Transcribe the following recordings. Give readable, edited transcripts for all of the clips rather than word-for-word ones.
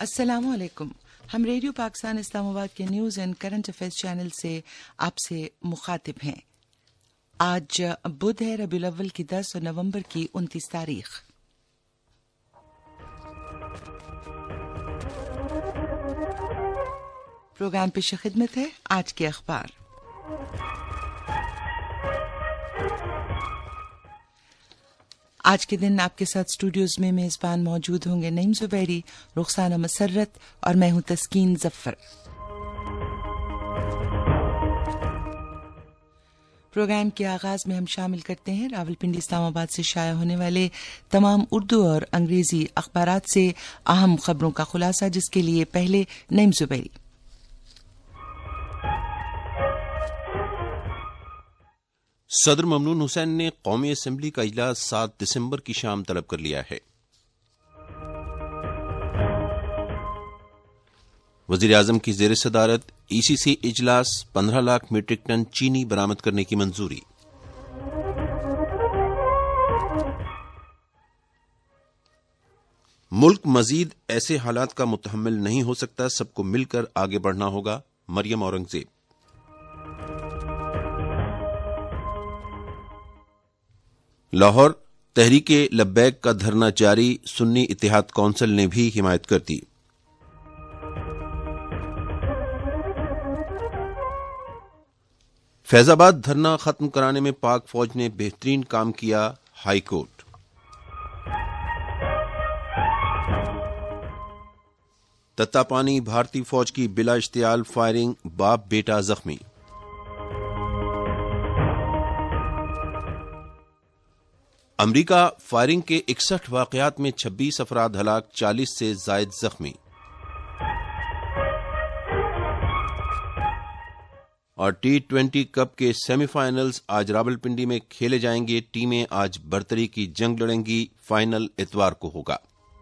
السلام علیکم. ہم ریڈیو پاکستان اسلام آباد کے news and current affairs channel سے آپ سے مخاطب ہیں. آج بدھ ہے، ربیع الاول کی 10 اور نومبر کی 29 تاریخ. پروگرام پیش خدمت ہے آج کے اخبار. آج کے دن آپ کے ساتھ اسٹوڈیوز میں میزبان موجود ہوں گے نعیم زبیری، رخسانہ مسرت اور میں ہوں تسکین ظفر. پروگرام کے آغاز میں ہم شامل کرتے ہیں راولپنڈی اسلام آباد سے شائع ہونے والے تمام اردو اور انگریزی اخبارات سے اہم خبروں کا خلاصہ، جس کے لیے پہلے نعیم زبیری. صدر ممنون حسین نے قومی اسمبلی کا اجلاس 7 دسمبر کی شام طلب کر لیا ہے. وزیر اعظم کی زیر صدارت ای سی سی اجلاس 15 لاکھ میٹرک ٹن چینی برآمد کرنے کی منظوری. ملک مزید ایسے حالات کا متحمل نہیں ہو سکتا، سب کو مل کر آگے بڑھنا ہوگا. مریم اورنگزیب. لاہور، تحریک لبیک کا دھرنا جاری، سنی اتحاد کونسل نے بھی حمایت کر دی. فیض آباد دھرنا ختم کرانے میں پاک فوج نے بہترین کام کیا، ہائی کورٹ. تتاپانی بھارتی فوج کی بلا اشتعال فائرنگ، باپ بیٹا زخمی. امریکہ، فائرنگ کے 61 واقعات میں 26 افراد ہلاک، 40 سے زائد زخمی. اور T20 کپ کے سیمی فائنلز آج راولپنڈی میں کھیلے جائیں گے. ٹیمیں آج برتری کی جنگ لڑیں گی. فائنل اتوار کو ہوگا.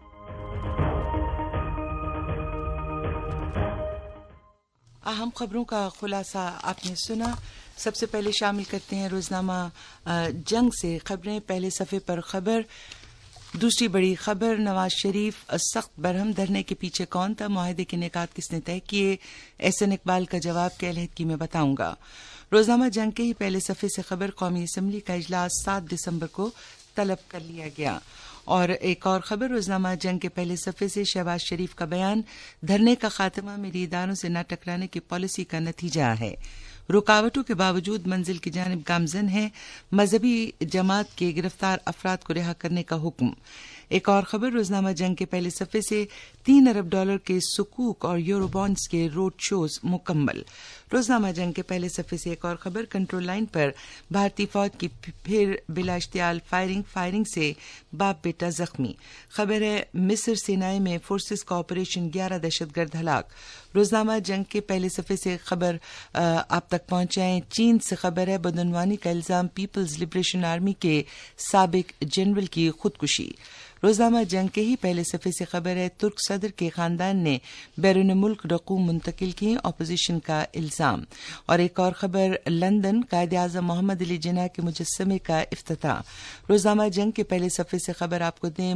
اہم خبروں کا خلاصہ آپ نے سنا. سب سے پہلے شامل کرتے ہیں روزنامہ جنگ سے خبریں. پہلے صفحے پر خبر. دوسری بڑی خبر، نواز شریف سخت برہم دھرنے کے پیچھے کون تھا، معاہدے کے نکات کس نے طے کیے، احسن اقبال کا جواب کہ علیحدگی میں بتاؤں گا. روزنامہ جنگ کے ہی پہلے صفحے سے خبر، قومی اسمبلی کا اجلاس 7 دسمبر کو طلب کر لیا گیا. اور ایک اور خبر روزنامہ جنگ کے پہلے صفحے سے، شہباز شریف کا بیان، دھرنے کا خاتمہ میری اداروں سے نہ ٹکرانے کی پالیسی کا نتیجہ ہے، رکاوٹوں کے باوجود منزل کی جانب گامزن ہے، مذہبی جماعت کے گرفتار افراد کو رہا کرنے کا حکم. ایک اور خبر روزنامہ جنگ کے پہلے صفحے سے، $3 ارب کے سکوک اور یورو بانڈز کے روڈ شوز مکمل. روزنامہ جنگ کے پہلے صفحے سے ایک اور خبر، کنٹرول لائن پر بھارتی فوج کی پھر بلا اشتعال فائرنگ سے باپ بیٹا زخمی. خبر ہے مصر سینائی میں فورسز کا آپریشن، 11 دہشت گرد ہلاک. روزنامہ جنگ کے پہلے صفحے سے خبر آپ تک پہنچائیں. چین سے خبر ہے بدعنوانی کا الزام، پیپلز لبریشن آرمی کے سابق جنرل کی خودکشی. روزنامہ جنگ کے ہی پہلے صفحے سے خبر ہے ترک صدر کے خاندان نے بیرون ملک رقوم منتقل کی، اپوزیشن کا الزام. اور ایک اور خبر، لندن، قائد اعظم محمد علی جناح کے مجسمے کا افتتاح. روزنامہ جنگ کے پہلے صفحے سے خبر آپ کو دیں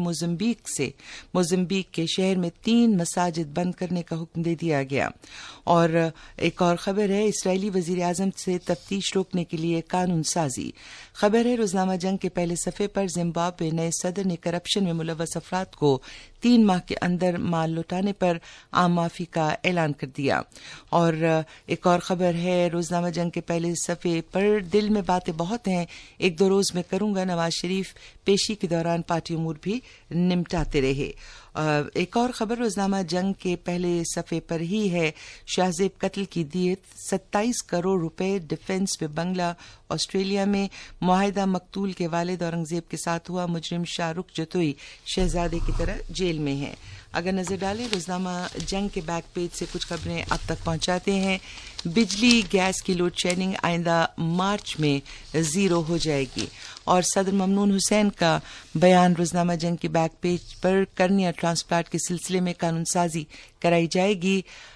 موزمبیق کے شہر میں 3 مساجد بند کرنے کا حکم دے دیا گیا. اور ایک اور خبر ہے اسرائیلی وزیر اعظم سے تفتیش روکنے کے لیے قانون سازی. خبر ہے روزنامہ جنگ کے پہلے صفحے پر، زمبابوے نئے صدر نے کرپشن میں ملوث افراد کو 3 ماہ کے اندر مال لوٹانے پر عام معافی کا اعلان کر دیا. اور ایک اور خبر ہے روزنامہ جنگ کے پہلے صفحے پر، دل میں باتیں بہت ہیں، 1-2 روز میں کروں گا، نواز شریف پیشی کے دوران پارٹی امور بھی نمٹاتے رہے. ایک اور خبر روزنامہ جنگ کے پہلے صفحے پر ہی ہے، شاہزیب قتل کی دیت 27 کروڑ روپے، ڈیفنس پہ بنگلہ آسٹریلیا میں، معاہدہ مقتول کے والد اورنگزیب کے ساتھ ہوا، مجرم شاہ رخ جتوئی شہزادے کی طرح جیل میں ہیں. اگر نظر ڈالیں روزنامہ جنگ کے بیک پیج سے کچھ خبریں اب تک پہنچاتے ہیں. بجلی گیس کی لوڈ شیڈنگ آئندہ مارچ میں 0 ہو جائے گی. اور صدر ممنون حسین کا بیان روزنامہ جنگ کے بیک پیج پر، کرنیا ٹرانسپلانٹ کے سلسلے میں قانون سازی کرائی جائے گی.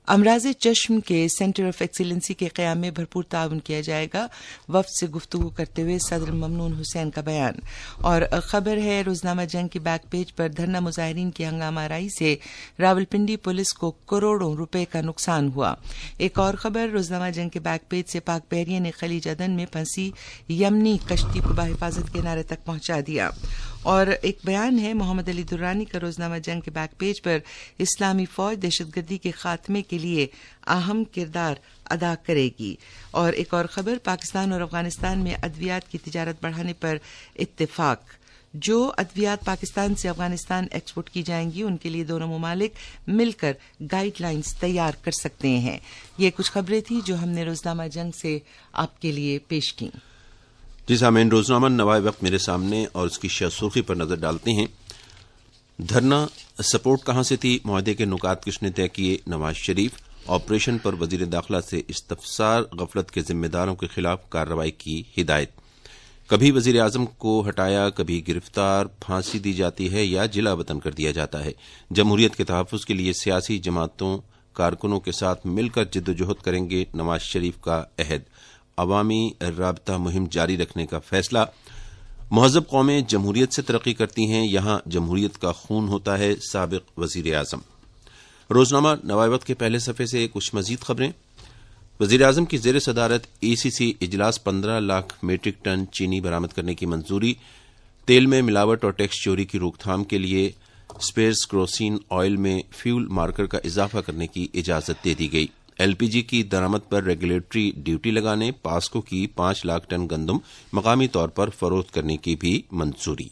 امراض چشم کے سینٹر آف ایکسیلنسی کے قیام میں بھرپور تعاون کیا جائے گا، وفد سے گفتگو کرتے ہوئے صدر ممنون حسین کا بیان۔ اور خبر ہے روزنامہ جنگ کی بیک پیج پر دھرنا مظاہرین کی ہنگامہ آرائی سے راولپنڈی پولیس کو کروڑوں روپے کا نقصان ہوا۔ ایک اور خبر روزنامہ جنگ کے بیک پیج سے پاک بحریہ نے خلیج عدن میں پھنسی یمنی کشتی کو بحفاظت کنارے تک پہنچا دیا۔ اور ایک بیان ہے محمد علی درانی کا روزنامہ جنگ کے بیک پیج پر، اسلامی فوج دہشت گردی کے خاتمے کے لیے اہم کردار ادا کرے گی۔ اور ایک اور خبر پاکستان اور افغانستان میں ادویات کی تجارت بڑھانے پر اتفاق۔ جو ادویات پاکستان سے افغانستان ایکسپورٹ کی جائیں گی ان کے لیے دونوں ممالک مل کر گائیڈ لائنز تیار کر سکتے ہیں۔ یہ کچھ خبریں تھیں جو ہم نے روزنامہ جنگ سے آپ کے لیے پیش کی۔ جی سامعین، روزنامہ نوائے وقت میرے سامنے اور اس کی شہ سرخی پر نظر ڈالتے ہیں۔ دھرنا سپورٹ کہاں سے تھی، معاہدے کے نکات کس نے طے کیے، نواز شریف آپریشن پر وزیر داخلہ سے استفسار، غفلت کے ذمہ داروں کے خلاف کارروائی کی ہدایت۔ کبھی وزیر اعظم کو ہٹایا، کبھی گرفتار، پھانسی دی جاتی ہے یا جلا وطن کر دیا جاتا ہے۔ جمہوریت کے تحفظ کے لیے سیاسی جماعتوں کارکنوں کے ساتھ مل کر جدوجہد کریں گے، نواز شریف کا عہد۔ عوامی رابطہ مہم جاری رکھنے کا فیصلہ۔ مہذب قومیں جمہوریت سے ترقی کرتی ہیں، یہاں جمہوریت کا خون ہوتا ہے، سابق وزیر اعظم۔ روزنامہ نوائے وقت کے پہلے صفحے سے کچھ مزید خبریں۔ وزیر اعظم کی زیر صدارت ای سی سی اجلاس، 15 لاکھ میٹرک ٹن چینی برآمد کرنے کی منظوری۔ تیل میں ملاوٹ اور ٹیکس چوری کی روک تھام کے لیے اسپیئرز کروسین آئل میں فیول مارکر کا اضافہ کرنے کی اجازت دے دی گئی۔ ایل پی جی کی درآمد پر ریگولیٹری ڈیوٹی لگانے، پاسکو کی 5 لاکھ ٹن گندم مقامی طور پر فروخت کرنے کی بھی منظوری۔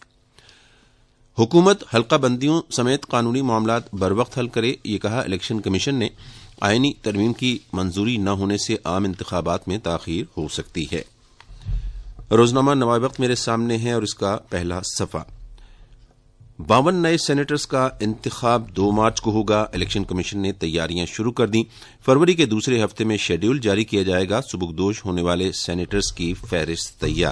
حکومت حلقہ بندیوں سمیت قانونی معاملات بروقت حل کرے، یہ کہا الیکشن کمیشن نے۔ آئینی ترمیم کی منظوری نہ ہونے سے عام انتخابات میں تاخیر ہو سکتی ہے۔ روزنامہ نوائے وقت میرے سامنے ہے اور اس کا پہلا صفحہ۔ 52 نئے سینیٹرز کا انتخاب 2 مارچ کو ہوگا، الیکشن کمیشن نے تیاریاں شروع کر دیں۔ فروری کے دوسرے ہفتے میں شیڈول جاری کیا جائے گا، سبکدوش ہونے والے سینیٹرز کی فہرست تیار۔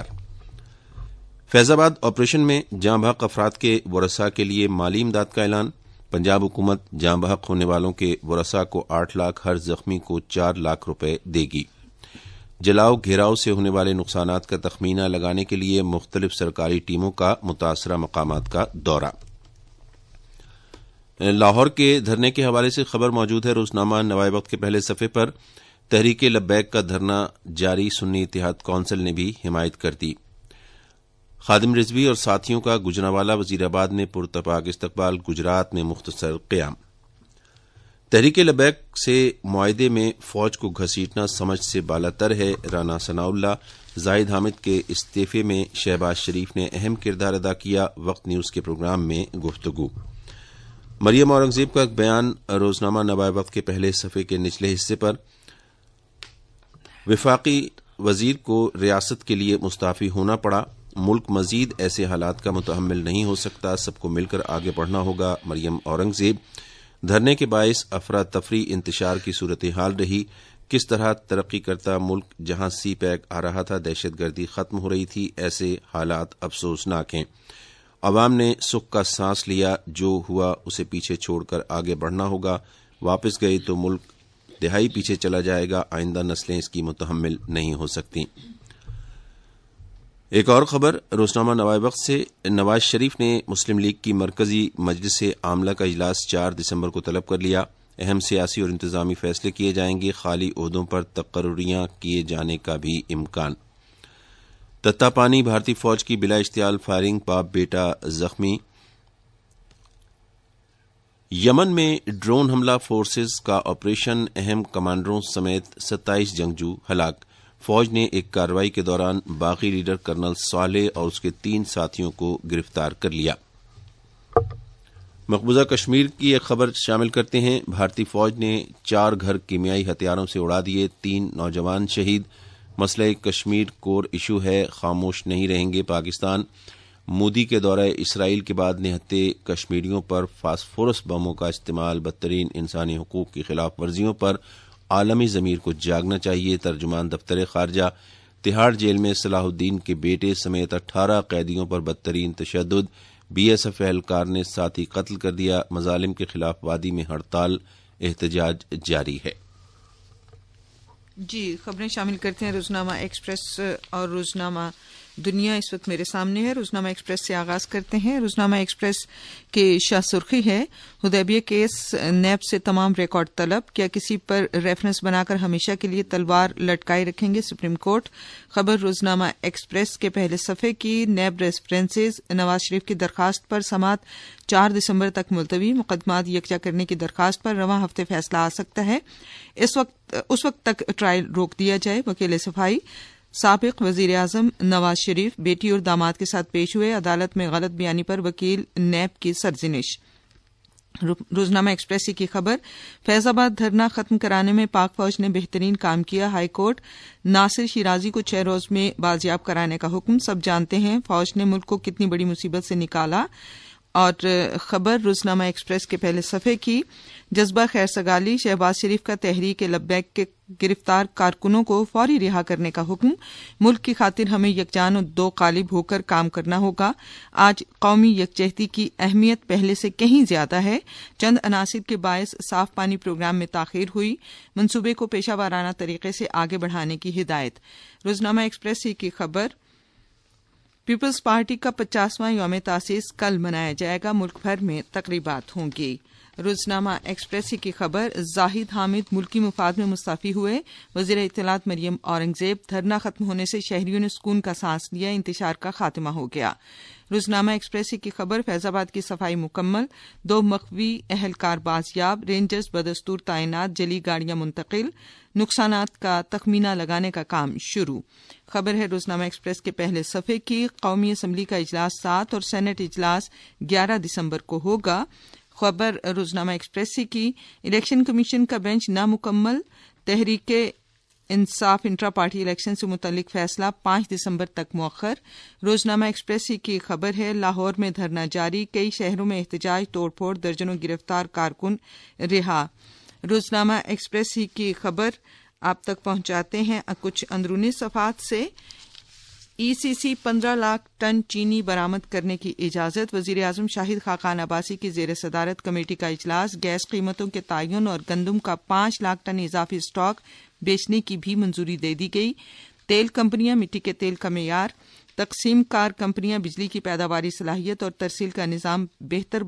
فیض آباد آپریشن میں جاں بحق افراد کے ورثاء کے لیے مالی امداد کا اعلان۔ پنجاب حکومت جاں بحق ہونے والوں کے ورثاء کو 8 لاکھ، ہر زخمی کو 4 لاکھ روپے دے گی۔ جلاؤ گھیراؤ سے ہونے والے نقصانات کا تخمینہ لگانے کے لیے مختلف سرکاری ٹیموں کا متاثرہ مقامات کا دورہ۔ لاہور کے دھرنے کے حوالے سے خبر موجود ہے روزنامہ نوائے وقت کے پہلے صفحے پر۔ تحریک لبیک کا دھرنا جاری، سنی اتحاد کونسل نے بھی حمایت کر دی۔ خادم رضوی اور ساتھیوں کا گجرانوالہ وزیر آباد میں پرتپاک استقبال، گجرات میں مختصر قیام۔ تحریک لبیک سے معاہدے میں فوج کو گھسیٹنا سمجھ سے بالاتر ہے، رانا ثناء اللہ۔ زاہد حامد کے استعفے میں شہباز شریف نے اہم کردار ادا کیا، وقت نیوز کے پروگرام میں گفتگو۔ مریم اورنگزیب کا ایک بیان روزنامہ نوائے وقت کے پہلے صفحے کے نچلے حصے پر۔ وفاقی وزیر کو ریاست کے لیے مستعفی ہونا پڑا، ملک مزید ایسے حالات کا متحمل نہیں ہو سکتا، سب کو مل کر آگے بڑھنا ہوگا، مریم اورنگزیب۔ دھرنے کے باعث افراتفری انتشار کی صورتحال رہی، کس طرح ترقی کرتا ملک جہاں سی پیک آ رہا تھا، دہشت گردی ختم ہو رہی تھی، ایسے حالات افسوسناک ہیں۔ عوام نے سکھ کا سانس لیا، جو ہوا اسے پیچھے چھوڑ کر آگے بڑھنا ہوگا، واپس گئے تو ملک دہائی پیچھے چلا جائے گا، آئندہ نسلیں اس کی متحمل نہیں ہو سکتی۔ ایک اور خبر روزنامہ نوائے وقت سے، نواز شریف نے مسلم لیگ کی مرکزی مجلس عاملہ کا اجلاس 4 دسمبر کو طلب کر لیا۔ اہم سیاسی اور انتظامی فیصلے کیے جائیں گے، خالی عہدوں پر تقرریاں کیے جانے کا بھی امکان۔ تتا پانی بھارتی فوج کی بلا اشتعال فائرنگ، باپ بیٹا زخمی۔ یمن میں ڈرون حملہ فورسز کا آپریشن، اہم کمانڈروں سمیت 27 جنگجو ہلاک۔ فوج نے ایک کارروائی کے دوران باغی لیڈر کرنل صالح اور اس کے 3 ساتھیوں کو گرفتار کر لیا۔ مقبوضہ کشمیر کی ایک خبر شامل کرتے ہیں۔ بھارتی فوج نے 4 گھر کیمیائی ہتھیاروں سے اڑا دیے، 3 نوجوان شہید۔ مسئلہ کشمیر کور ایشو ہے، خاموش نہیں رہیں گے پاکستان۔ مودی کے دورہ اسرائیل کے بعد نہتے کشمیریوں پر فاسفورس بموں کا استعمال، بدترین انسانی حقوق کی خلاف ورزیوں پر عالمی ضمیر کو جاگنا چاہیے۔ ترجمان دفتر خارجہ۔ تہاڑ جیل میں صلاح الدین کے بیٹے سمیت 18 قیدیوں پر بدترین تشدد، بی ایس ایف اہلکار نے ساتھی قتل کر دیا۔ مظالم کے خلاف وادی میں ہڑتال، एहतजाज जारी है। जी, खबरें शामिल करते हैं रोजनामा एक्सप्रेस और रोजनामा दुनिया इस वक्त मेरे सामने है। रोजनामा एक्सप्रेस से आगाज करते हैं। रोजनामा एक्सप्रेस के शाह सुर्खी है, हुदैबिया केस नैब से तमाम रिकॉर्ड तलब, क्या किसी पर रेफरेंस बनाकर हमेशा के लिए तलवार लटकाए रखेंगे सुप्रीम कोर्ट। खबर रोजनामा एक्सप्रेस के पहले सफे की, नैब रेफरेंसेज, नवाज शरीफ की दरखास्त पर समात 4 दिसंबर तक मुलतवी, मुकदमात यकजा करने की दरखास्त पर रवां हफ्ते फैसला आ सकता है, उस वक्त तक ट्रायल रोक दिया जाए। वकील सफाई, साबिक वजीर आजम नवाज शरीफ बेटी और दामाद के साथ पेश हुए, अदालत में गलत बयानी पर वकील नैब की सरजनिश। रोजनामा एक्सप्रेस की खबर, फैजाबाद धरना खत्म कराने में पाक फौज ने बेहतरीन काम किया, हाई कोर्ट नासिर शिराजी को 6 रोज में बाजियाब कराने का हुक्म। सब जानते हैं फौज ने मुल्क को कितनी बड़ी मुसीबत से निकाला। और खबर रोजनामा एक्सप्रेस के पहले सफे की, जज्बा खैर सगाली, शहबाज शरीफ का तहरीक लब्बैक के गिरफ्तार कारकुनों को फौरी रिहा करने का हुक्म। मुल्क की खातिर हमें यकजान और दो कालिब होकर काम करना होगा। आज कौमी यकजहती की अहमियत पहले से कहीं ज्यादा है। चंद अनासिर के बायस साफ पानी प्रोग्राम में ताखीर हुई, मंसूबे को पेशा वाराना तरीके से आगे बढ़ाने की हिदायत। रोजनामा एक्सप्रेस की खबर, पीपल्स पार्टी का 50वां यौम तासीस कल मनाया जाएगा, मुल्क भर में तकरीबात होंगी। रोजनामा एक्सप्रेस की खबर, जाहिद हामिद मुल्की मुफाद में मुस्तफी हुए, वजीर इत्तलात मरियम औरंगजेब, धरना खत्म होने से शहरियों ने सुकून का सांस लिया, इंतशार का खात्मा हो गया। रोजनामा एक्सप्रेस की खबर, फैजाबाद की सफाई मुकम्मल, 2 मखवी एहलकार बाजियाब, रेंजर्स बदस्तूर तैनात, जली गाड़ियां मुंतकिल, नुकसानात का तखमीना लगाने का काम शुरू। खबर है रोजनामा एक्सप्रेस के पहले सफे की, कौमी असम्बली का इजलास 7 और सेनेट इजलास 11 दिसंबर को होगा। खबर रोजनामा एक्सप्रेस की, इलेक्शन कमीशन का बेंच नामुकम्मल, तहरीके इंसाफ इंट्रा पार्टी इलेक्शन से मुतल्लिक फैसला 5 दिसंबर तक मौखर। रोजनामा एक्सप्रेस की खबर है, लाहौर में धरना जारी, कई शहरों में एहतजाज, तोड़फोड़, दर्जनों गिरफ्तार कारकुन रिहा। रोजनामा एक्सप्रेस की खबर आप तक पहुंचाते हैं कुछ अंदरूनी सफात से। ईसीसी 15 लाख टन चीनी बरामद करने की इजाजत, वजीर आजम शाहिद खाकान अब्बासी की जेर सदारत कमेटी का इजलास, गैस कीमतों के तयन और गंदम का 5 लाख टन इजाफी स्टॉक बेचने की भी मंजूरी दे दी गई। तेल कंपनियां मिट्टी के तेल का मेयार, तकसीम कार कंपनियां बिजली की पैदावारी सलाहियत और तरसील का निज़ाम बेहतर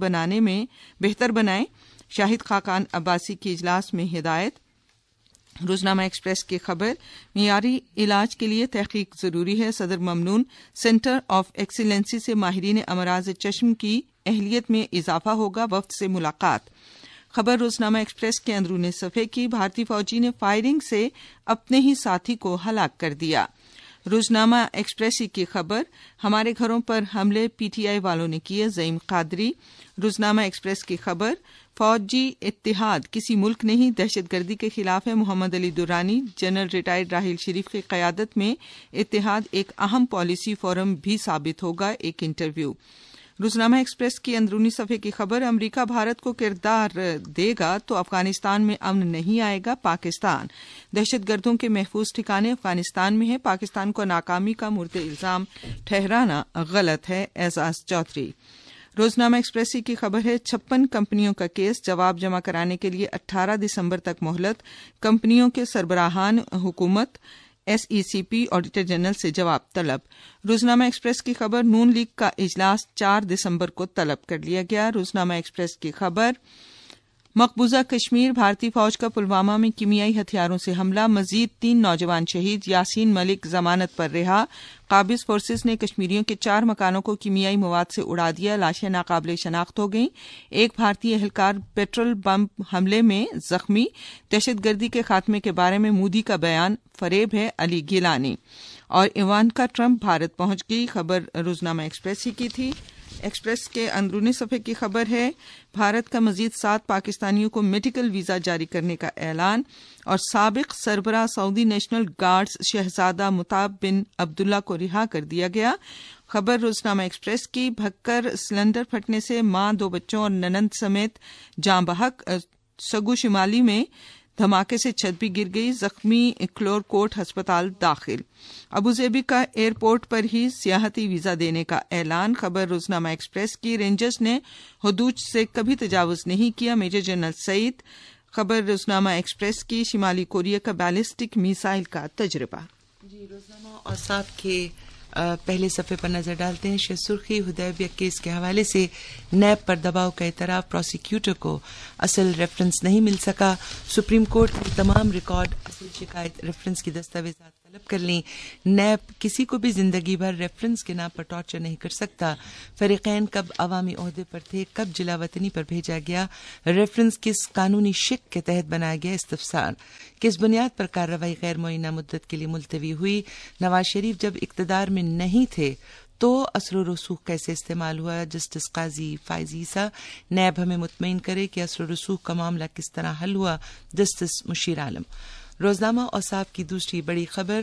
बनाएं, शाहिद खाकान अब्बासी की इजलास में हिदायत। रोजनामा एक्सप्रेस की खबर, मियारी इलाज के लिए तहकीक जरूरी है, सदर ममनून, सेंटर ऑफ एक्सीलेंसी से माहिरीन अमराज चश्म की अहलियत में इजाफा होगा, वफ्द से मुलाकात। खबर रोजनामा एक्सप्रेस के अंदरूनी सफे की, भारतीय फौजी ने फायरिंग से अपने ही साथी को हलाक कर दिया। रोजनामा एक्सप्रेस की खबर, हमारे घरों पर हमले पीटीआई वालों ने किए, ज़ईम कादरी। रोजनामा एक्सप्रेस की खबर, फौजी इत्तिहाद किसी मुल्क नहीं, दहशतगर्दी के खिलाफ है, मोहम्मद अली दुरानी। जनरल रिटायर्ड राहिल शरीफ की क़यादत में इत्तिहाद एक अहम पॉलिसी फोरम भी साबित होगा, एक इंटरव्यू। रोजनामा एक्सप्रेस की अंदरूनी सफ़े की खबर, अमरीका भारत को किरदार देगा तो अफगानिस्तान में अमन नहीं आएगा, पाकिस्तान। दहशतगर्दों के महफूज ठिकाने अफगानिस्तान में है, पाकिस्तान को नाकामी का मुर्द इल्जाम ठहराना गलत है, एजाज चौधरी। रोजनामा एक्सप्रेस की खबर है, 56 कंपनियों का केस, जवाब जमा कराने के लिए 18 दिसंबर तक मोहलत, कंपनियों के सरबराहान हुकूमत एसईसीपी ऑडिटर जनरल से जवाब तलब। रोजनामा एक्सप्रेस की खबर, नून लीग का इजलास 4 दिसंबर को तलब कर लिया गया। रोजनामा एक्सप्रेस की खबर, मकबूजा कश्मीर, भारतीय फौज का पुलवामा में कीमियाई हथियारों से हमला, मजीद 3 नौजवान शहीद, यासीन मलिक जमानत पर रिहा। काबिज फोर्सेस ने कश्मीरियों के 4 मकानों को कीमियाई मवाद से उड़ा दिया, लाशें नाकाबिले शनाख्त हो गईं। एक भारतीय एहलकार पेट्रोल बम हमले में जख्मी। दहशतगर्दी के खात्मे के बारे में मोदी का बयान फरेब है, अली गिलानी। और इवानका ट्रंप भारत पहुंच गई। खबर रोजनामा एक्सप्रेस ही की थी। एक्सप्रेस के अंदरूनी सफ़े की खबर है, भारत का मजीद 7 पाकिस्तानियों को मेडिकल वीज़ा जारी करने का ऐलान। और साबिक सरबराह सऊदी नेशनल गार्ड्स शहजादा मुताब बिन अब्दुल्ला को रिहा कर दिया गया। खबर रोजनामा एक्सप्रेस की, भक्कर सिलेंडर फटने से मां, 2 बच्चों और ननंद समेत जाँ बहक, सगु शिमाली में धमाके से छत भी गिर गई, जख्मी क्लोरकोट अस्पताल दाखिल। अबुजेबी का एयरपोर्ट पर ही सियाहती वीजा देने का ऐलान। खबर रोजनामा एक्सप्रेस की, रेंजर्स ने हुदूद से कभी तजावुज नहीं किया, मेजर जनरल सईद। خبر روزنامہ ایکسپریس کی شمالی کوریا کا بیلسٹک میزائل کا تجربہ. جی روزنامہ اوساف کے پہلے صفحے پر نظر ڈالتے ہیں. شہ سرخی حدیبیہ کیس کے حوالے سے نیب پر دباؤ کا اعتراف, پروسیکیوٹر کو اصل ریفرنس نہیں مل سکا. سپریم کورٹ نے تمام ریکارڈ اصل شکایت ریفرنس کی دستاویزات طلب کر لیں. نیب کسی کو بھی زندگی بھر ریفرنس کے نام پر ٹارچر نہیں کر سکتا. فریقین کب عوامی عہدے پر تھے, کب جلا وطنی پر بھیجا گیا, ریفرنس کس قانونی شق کے تحت بنایا گیا, استفسار. کس بنیاد پر کارروائی غیر معینہ مدت کے لیے ملتوی ہوئی. نواز شریف جب اقتدار میں نہیں تھے تو اثر و رسوخ کیسے استعمال ہوا. جسٹس قاضی فائز عیسیٰ, نیب ہمیں مطمئن کرے کہ اثر و رسوخ کا معاملہ کس طرح حل ہوا. جسٹس مشیر عالم. روزنامہ اوساف کی دوسری بڑی خبر,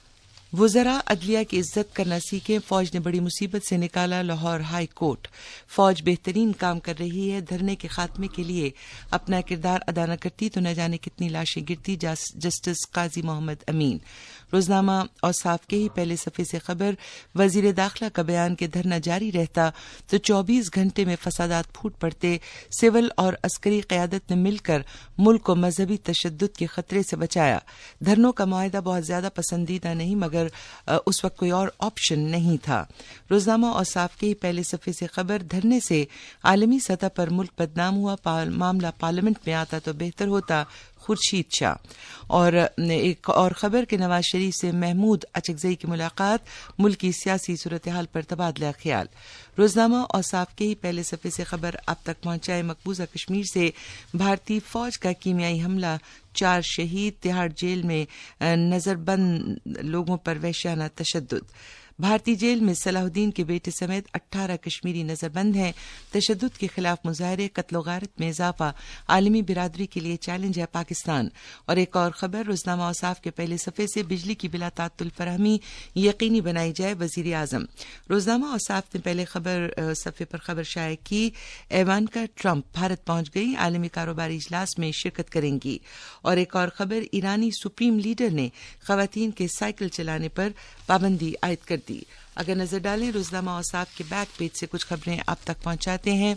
وزراء عدلیہ کی عزت کرنا سیکھیں, فوج نے بڑی مصیبت سے نکالا لاہور ہائی کورٹ. فوج بہترین کام کر رہی ہے, دھرنے کے خاتمے کے لیے اپنا کردار ادا نہ کرتی تو نہ جانے کتنی لاشیں گرتی. جسٹس قاضی محمد امین. روزنامہ اوساف کے ہی پہلے صفحے سے خبر, وزیر داخلہ کا بیان کہ دھرنا جاری رہتا تو 24 گھنٹے میں فسادات پھوٹ پڑتے. سول اور عسکری قیادت نے مل کر ملک کو مذہبی تشدد کے خطرے سے بچایا. دھرنوں کا معاہدہ بہت زیادہ پسندیدہ نہیں مگر اس وقت کوئی اور آپشن نہیں تھا. روزنامہ اوساف کے ہی پہلے صفحے سے خبر, دھرنے سے عالمی سطح پر ملک بدنام ہوا, معاملہ پارلیمنٹ میں آتا تو بہتر ہوتا. خورشید شاہ. اور ایک اور خبر کہ نواز شریف سے محمود اچکزئی کی ملاقات, ملکی سیاسی صورتحال پر تبادلہ خیال. روزنامہ اوساف کے ہی پہلے صفحے سے خبر آپ تک پہنچائے, مقبوضہ کشمیر سے بھارتی فوج کا کیمیائی حملہ, 4 شہید, تہاڑ جیل میں نظر بند لوگوں پر وحشیانہ تشدد. بھارتی جیل میں صلاح الدین کے بیٹے سمیت 18 کشمیری نظر بند ہیں. تشدد کے خلاف مظاہرے, قتل و غارت میں اضافہ, عالمی برادری کے لیے چیلنج ہے پاکستان. اور ایک اور خبر روزنامہ اوساف کے پہلے صفحے سے, بجلی کی بلا تعطل فراہمی یقینی بنائی جائے وزیر اعظم. روزنامہ اوساف نے پہلے صفحے پر خبر شائع کی, ایوانکا ٹرمپ بھارت پہنچ گئی, عالمی کاروباری اجلاس میں شرکت کریں گی. اور ایک اور خبر, ایرانی سپریم لیڈر نے خواتین کے سائیکل چلانے پر پابندی عائد کر دی. اگر نظر ڈالیں روزنامہ اوساف کے بیک پیج سے کچھ خبریں آپ تک پہنچاتے ہیں.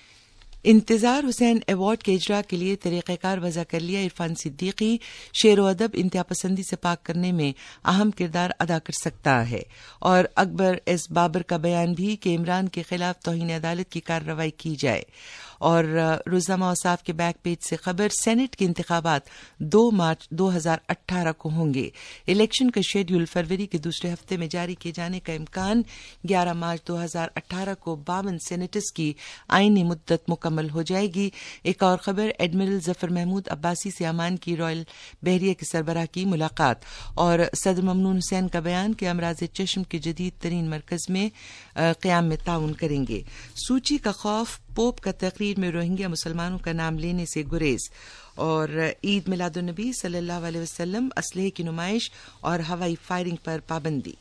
انتظار حسین ایوارڈ کے اجرا کے لیے طریقہ کار وضع کر لیا. عرفان صدیقی, شعر و ادب انتہا پسندی سے پاک کرنے میں اہم کردار ادا کر سکتا ہے. اور اکبر ایس بابر کا بیان بھی کہ عمران کے خلاف توہین عدالت کی کارروائی کی جائے. اور روزنامہ اوساف کے بیک پیج سے خبر, سینٹ کے انتخابات 2 مارچ 2018 کو ہوں گے. الیکشن کا شیڈول فروری کے دوسرے ہفتے میں جاری کیے جانے کا امکان. 11 مارچ 2018 کو 52 سینیٹرز کی آئینی مدت مکمل ہو جائے گی. ایک اور خبر, ایڈمرل ظفر محمود عباسی سے امان کی رائل بحریہ کے سربراہ کی ملاقات. اور صدر ممنون حسین کا بیان کہ امراض چشم کے جدید ترین مرکز میں قیام میں تعاون کریں گے. سوچی کا خوف, پوپ کا تقریر میں روہنگیا مسلمانوں کا نام لینے سے گریز. اور عید میلاد النبی صلی اللہ علیہ وسلم, اسلحے کی نمائش اور ہوائی فائرنگ پر پابندی.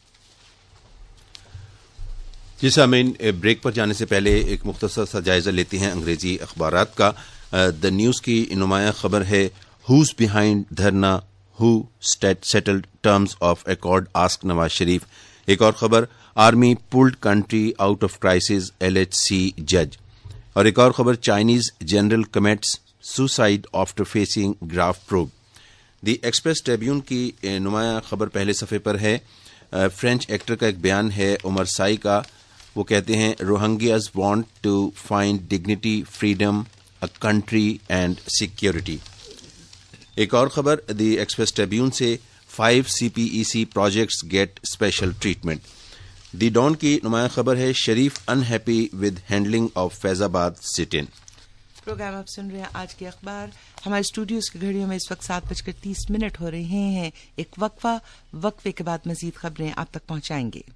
جی سامعین, بریک پر جانے سے پہلے ایک مختصر سا جائزہ لیتے ہیں انگریزی اخبارات کا. دا نیوز کی نمایاں خبر ہے, who's behind dharna, who settled terms of accord, ask Nawaz Sharif. ایک اور خبر, army pulled country out of crisis, LHC جج. اور ایک اور خبر, Chinese general commits suicide after facing graft probe. The Express Tribune کی نمایاں خبر پہلے صفحے پر ہے. فرینچ ایکٹر کا ایک بیان ہے عمر سائی کا. وہ کہتے ہیں, Rohingyas want to find dignity, freedom, a country and security. ایک اور خبر دی ایکسپریس ٹریبیون سے, 5 CPEC projects get special treatment. The Dawn کی نمایاں خبر ہے, Sharif unhappy with handling of Faizabad sit in. Programme آپ سن رہے ہیں آج کے اخبار. ہمارے اسٹوڈیوز کی گھڑیوں میں اس وقت 7:30 ہو رہے ہیں. ایک وقفے کے بعد مزید خبریں آپ تک پہنچائیں گے.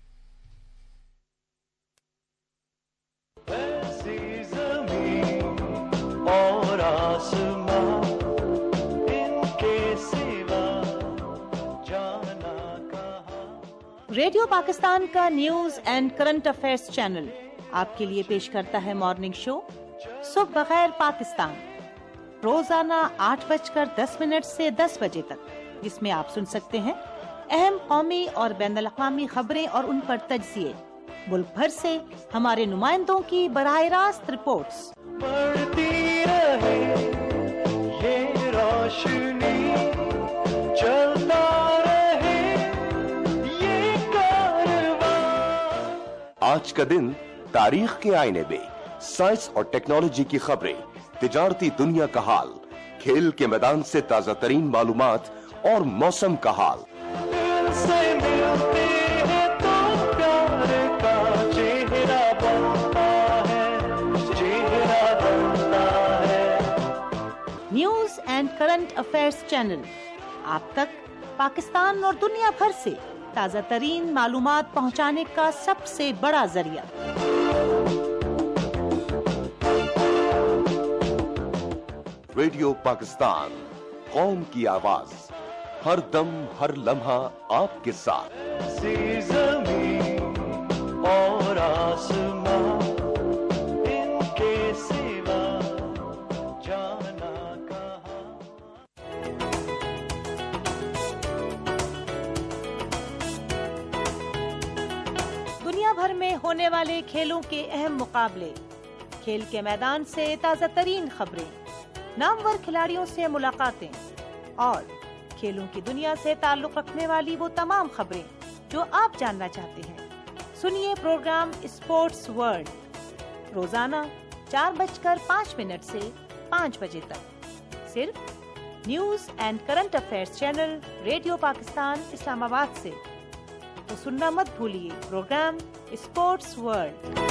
ریڈیو پاکستان کا news and current affairs channel آپ کے لیے پیش کرتا ہے مارننگ شو صبح بخیر پاکستان, روزانہ 8:10 سے 10 بجے تک, جس میں آپ سن سکتے ہیں اہم قومی اور بین الاقوامی خبریں اور ان پر تجزیے, ملک بھر سے ہمارے نمائندوں کی براہ راست رپورٹس. रोशनी चलता रहे ये कारवां। आज का दिन तारीख के आईने में साइंस और टेक्नोलॉजी की खबरें, तिजारती दुनिया का हाल, खेल के मैदान से ताजा तरीन मालूमात और मौसम का हाल। दिल से मिलते हैं तो प्यार का चेहरा बनता है, चेहरा बनता है। News and current affairs channel आप तक पाकिस्तान और दुनिया भर से ताजा तरीन मालूमात पहुंचाने का सबसे बड़ा जरिया। रेडियो पाकिस्तान, कौम की आवाज, हर दम हर लम्हा आपके साथ। सी ज़मीं और आसमां इनके सिवा जाना कहाँ। दुनिया भर में होने वाले खेलों के अहम मुकाबले, खेल के मैदान से ताजा तरीन खबरें, नामवर खिलाड़ियों से मुलाकातें और खेलों की दुनिया से ताल्लुक रखने वाली वो तमाम खबरें जो आप जानना चाहते हैं। सुनिए प्रोग्राम स्पोर्ट्स वर्ल्ड रोजाना 4:05 से 5 बजे तक, सिर्फ news and current affairs channel radio Pakistan Islamabad से। तो सुनना मत भूलिए programme sports world.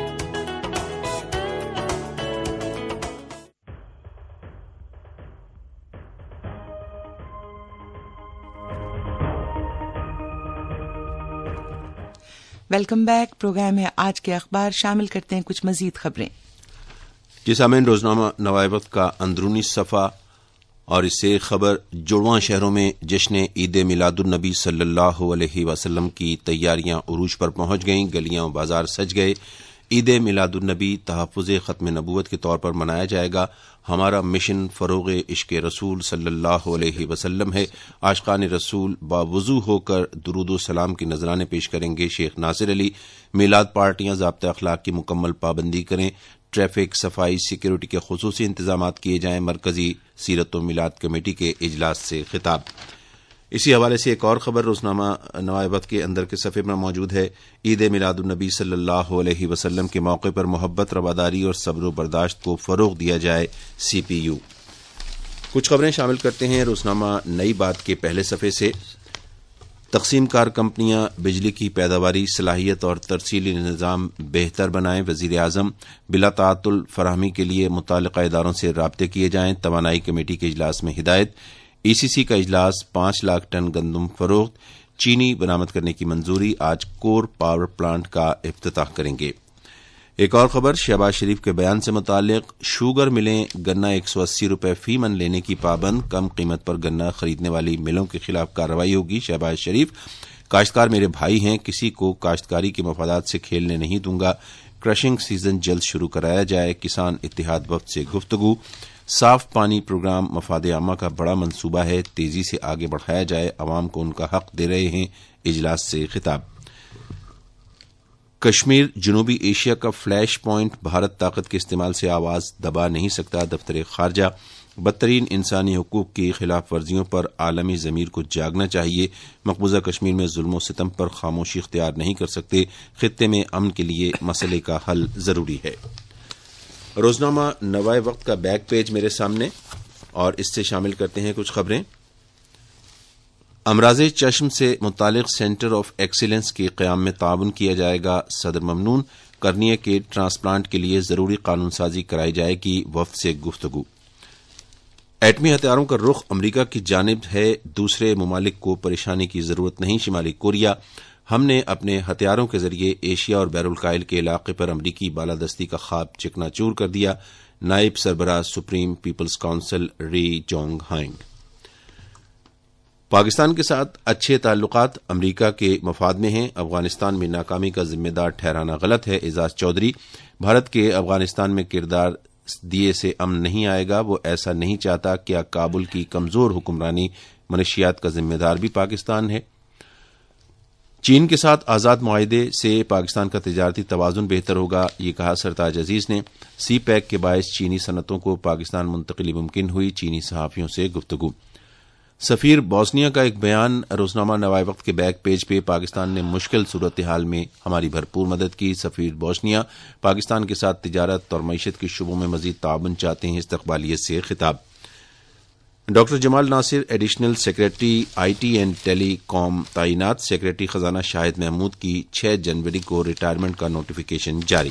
Welcome back. Programme है आज के अखबार, शामिल करते हैं कुछ मजीद खबरें। जी सामीन, रोजनामा नवाए वक्त का अंदरूनी सफ़ा और इससे खबर, जुड़वां शहरों में जश्न ईद मिलादुन नबी सल्लल्लाहु अलैहि वसल्लम की तैयारियां उरूज पर पहुंच गईं, गलियां बाजार सज गए। ईद मिलादुन नबी तहफ़्फ़ुज़ ख़त्म नबूवत के तौर पर मनाया जाएगा। हमारा मिशन फ़रोग़ इश्क़ रसूल सल्लल्लाहु अलैहि वसल्लम है। आशिक़ान रसूल बावुज़ू होकर दुरूद सलाम के नजराने पेश करेंगे शेख नासिर अली। मिलाद पार्टियां ज़ाब्ता अखलाक की मुकम्मल पाबंदी करें। ट्रैफिक, सफाई, सिक्योरिटी के खुसूसी इंतजामात किए जाएं। मरकजी सीरत व मिलाद कमेटी के इजलास से खिताब। इसी हवाले से एक और खबर रोजनामा नवाए वक्त के अंदर के सफ़े में मौजूद है। ईद मिलादुन नबी सल्लल्लाहु अलैहि वसल्लम के मौके पर मोहब्बत, रवादारी और सब्र बर्दाश्त को फरोग दिया जाए, CPU। कुछ खबरें शामिल करते हैं रोजनामा नई बात के पहले सफ़े से। तकसीम कार कंपनियां बिजली की पैदावारी, सलाहियत और तरसीली निज़ाम बेहतर बनाएं। वज़ीर आज़म, बिला ताअत्तुल फराहमी के लिए मुताल्लिक़ा इदारों से राब्ते किए जाएं। तवानाई कमेटी के इजलास में हिदायत। ECC का इजलास, 5 लाख टन गंदम फरोख्त, चीनी बरामद करने की मंजूरी। आज कोर पावर प्लांट का इफ्तिताह करेंगे। एक और खबर शहबाज शरीफ के बयान से मुताल्लिक। शुगर मिलें गन्ना 180 रुपये फी मन लेने की पाबंद। कम कीमत पर गन्ना खरीदने वाली मिलों के खिलाफ कार्रवाई होगी। शहबाज शरीफ, काश्तकार मेरे भाई हैं, किसी को काश्तकारी के मफादात से खेलने नहीं दूंगा। क्रशिंग सीजन जल्द शुरू कराया जाए। किसान इत्तेहाद वफ्द से गुफ्तगू। साफ पानी प्रोग्राम मफाद आमा का बड़ा मंसूबा है, तेजी से आगे बढ़ाया जाए। अवाम को उनका हक दे रहे हैं, इजलास से खिताब। कश्मीर जनूबी एशिया का फ्लैश पॉइंट, भारत ताकत के इस्तेमाल से आवाज दबा नहीं सकता। दफ्तर खारजा, बदतरीन इंसानी हकूक की खिलाफ वर्जियों पर आलमी ज़मीर को जागना चाहिए। मकबूजा कश्मीर में जुल्म सितम पर खामोशी इख्तियार नहीं कर सकते। खित्ते में अमन के लिए मसले का हल जरूरी है। रोजनामा नवाए वक्त का बैक पेज मेरे सामने और इससे शामिल करते हैं कुछ खबरें। अमराज़े चश्म से मुतालिक सेंटर ऑफ एक्सीलेंस के क़याम में ताउन किया जाएगा। सदर ममनून, कर्निया के ट्रांसप्लांट के लिए जरूरी कानून साजी कराई जाएगी। वफ्द से गुफ्तगू। एटमी हथियारों का रुख अमरीका की जानिब है, दूसरे ममालिक को परेशानी की जरूरत नहीं। शिमाली कोरिया, हमने अपने हथियारों के जरिए एशिया और बैरुल-कायल के इलाके पर अमरीकी बालादस्ती का ख्वाब चिकनाचूर कर दिया। नायब सरबराह सुप्रीम पीपल्स काउंसिल री जोंग हाइंग। पाकिस्तान के साथ अच्छे ताल्लुकात अमरीका के मफाद में हैं। अफगानिस्तान में नाकामी का जिम्मेदार ठहराना गलत है। एजाज चौधरी, भारत के अफगानिस्तान में किरदार दिए से अमन नहीं आएगा। वो ऐसा नहीं चाहता। क्या काबुल की कमजोर हुक्मरानी मनशियात का जिम्मेदार भी पाकिस्तान है? چین کے ساتھ آزاد معاہدے سے پاکستان کا تجارتی توازن بہتر ہوگا، یہ کہا سرتاج عزیز نے۔ سی پیک کے باعث چینی صنعتوں کو پاکستان منتقلی ممکن ہوئی، چینی صحافیوں سے گفتگو۔ سفیر بوسنیا کا ایک بیان، روزنامہ نوائے وقت کے بیک پیج پہ، پاکستان نے مشکل صورتحال میں ہماری بھرپور مدد کی، سفیر بوسنیا پاکستان کے ساتھ تجارت اور معیشت کے شعبوں میں مزید تعاون چاہتے ہیں، استقبالیت سے خطاب۔ Doctor Jamal Nasir additional secretary I T and telecom تعینات، سیکریٹری خزانہ شاہد محمود کی 6 جنوری کو ریٹائرمنٹ کا نوٹیفیکیشن جاری۔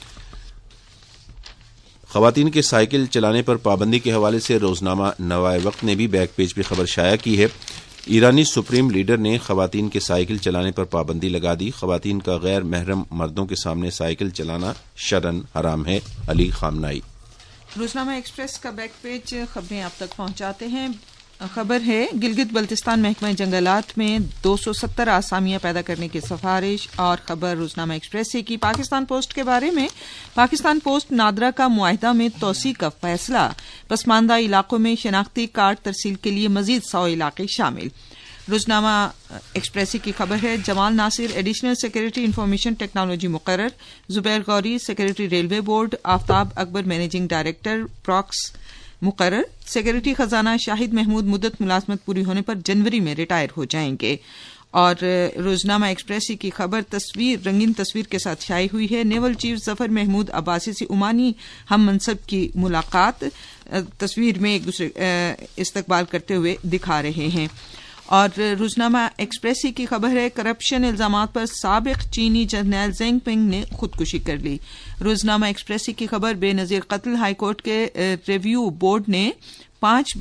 خواتین کے سائیکل چلانے پر پابندی کے حوالے سے روزنامہ نوائے وقت نے بھی بیک پیج پہ خبر شائع کی ہے۔ ایرانی سپریم لیڈر نے خواتین کے سائیکل چلانے پر پابندی لگا دی، خواتین کا غیر محرم مردوں کے سامنے سائیکل چلانا شرعاً حرام ہے، علی خامنائی۔ روزنامہ ایکسپریس کا بیک پیج خبریں آپ تک پہنچاتے ہیں۔ خبر ہے گلگت بلتستان محکمہ جنگلات میں 270 آسامیاں پیدا کرنے کی سفارش، اور خبر روزنامہ ایکسپریس سے کی پاکستان پوسٹ کے بارے میں، پاکستان پوسٹ نادرا کا معاہدہ میں توسیع کا فیصلہ، پسماندہ علاقوں میں شناختی کارڈ ترسیل کے لیے مزید 100 علاقے شامل۔ روزنامہ ایکسپریسی کی خبر ہے Jamal Nasir additional secretary information technology مقرر، Zubair Ghauri secretary railway board, Aftab Akbar managing director پراکس مقرر، سیکریٹری خزانہ شاہد محمود مدت ملازمت پوری ہونے پر جنوری میں ریٹائر ہو جائیں گے۔ اور روزنامہ ایکسپریسی کی خبر رنگین تصویر کے ساتھ شائع ہوئی ہے، نیول چیف ظفر محمود عباسی سے عمانی ہم منصب کی ملاقات، تصویر میں ایک دوسرے استقبال کرتے ہوئے دکھا رہے ہیں۔ اور روزنامہ ایکسپریسی کی خبر ہے کرپشن الزامات پر سابق چینی جرنیل زینگ پنگ نے خودکشی کر لی۔ روزنامہ ایکسپریسی کی خبر بے نظیر قتل، ہائی کورٹ کے ریویو بورڈ نے 5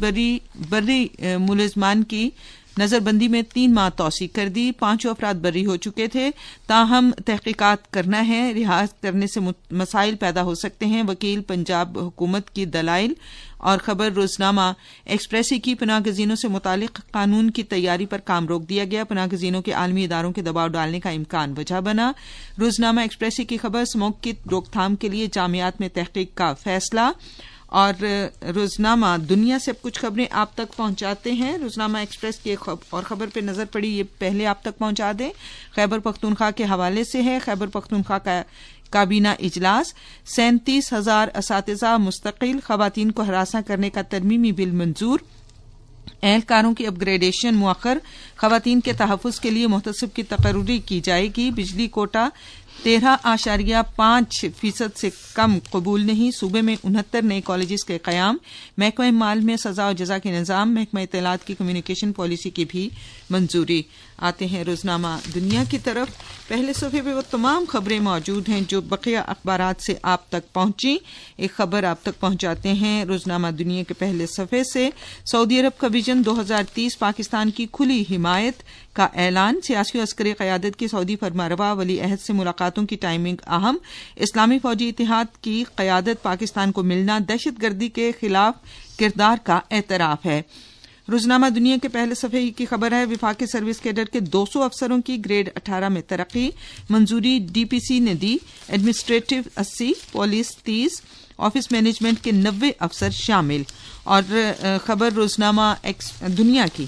بری ملزمان کی نظر بندی میں 3 ماہ توسیع کر دی، 5 افراد بری ہو چکے تھے، تاہم تحقیقات کرنا ہے، رہا کرنے سے مسائل پیدا ہو سکتے ہیں، وکیل پنجاب حکومت کی دلائل۔ اور خبر روزنامہ ایکسپریسی کی پناہ گزینوں سے متعلق قانون کی تیاری پر کام روک دیا گیا، پناہ گزینوں کے عالمی اداروں کے دباؤ ڈالنے کا امکان وجہ بنا۔ روزنامہ ایکسپریسی کی خبر اسموک کی روک تھام کے لیے جامعات میں تحقیق کا فیصلہ۔ اور روزنامہ دنیا سے کچھ خبریں آپ تک پہنچاتے ہیں۔ روزنامہ ایکسپریس کی اور خبر پہ نظر پڑی، یہ پہلے آپ تک پہنچا دیں، خیبر پختونخوا کے حوالے سے ہے۔ خیبر پختونخوا کا کابینہ اجلاس، 37,000 اساتذہ مستقل، خواتین کو ہراساں کرنے کا ترمیمی بل منظور، اہلکاروں کی اپ گریڈیشن مؤخر، خواتین کے تحفظ کے لیے محتسب کی تقرری کی جائے گی، بجلی کوٹا 13.5% سے کم قبول نہیں، صوبے میں 69 نئے کالجز کے قیام، محکمہ مال میں سزا و جزا کے نظام، محکمہ اطلاعات کی کمیونیکیشن پالیسی کی بھی منظوری۔ آتے ہیں روزنامہ دنیا کی طرف۔ پہلے صفحے پہ وہ تمام خبریں موجود ہیں جو بقیہ اخبارات سے آپ تک پہنچی۔ ایک خبر آپ تک پہنچاتے ہیں روزنامہ دنیا کے پہلے صفحے سے، سعودی عرب کا ویژن 2030 پاکستان کی کھلی حمایت کا اعلان، سیاسی و عسکری قیادت کی سعودی فرمانروا ولی عہد سے ملاقاتوں کی ٹائمنگ اہم، اسلامی فوجی اتحاد کی قیادت پاکستان کو ملنا دہشت گردی کے خلاف کردار کا اعتراف ہے۔ روزنامہ دنیا کے پہلے صفحے کی خبر ہے وفاقی سروس کیڈر کے 200 افسروں کی گریڈ 18 میں ترقی، منظوری ڈی پی سی نے دی، ایڈمنسٹریٹو 80، پولیس 30، آفس مینجمنٹ کے 90 افسر شامل۔ اور خبر روزنامہ دنیا کی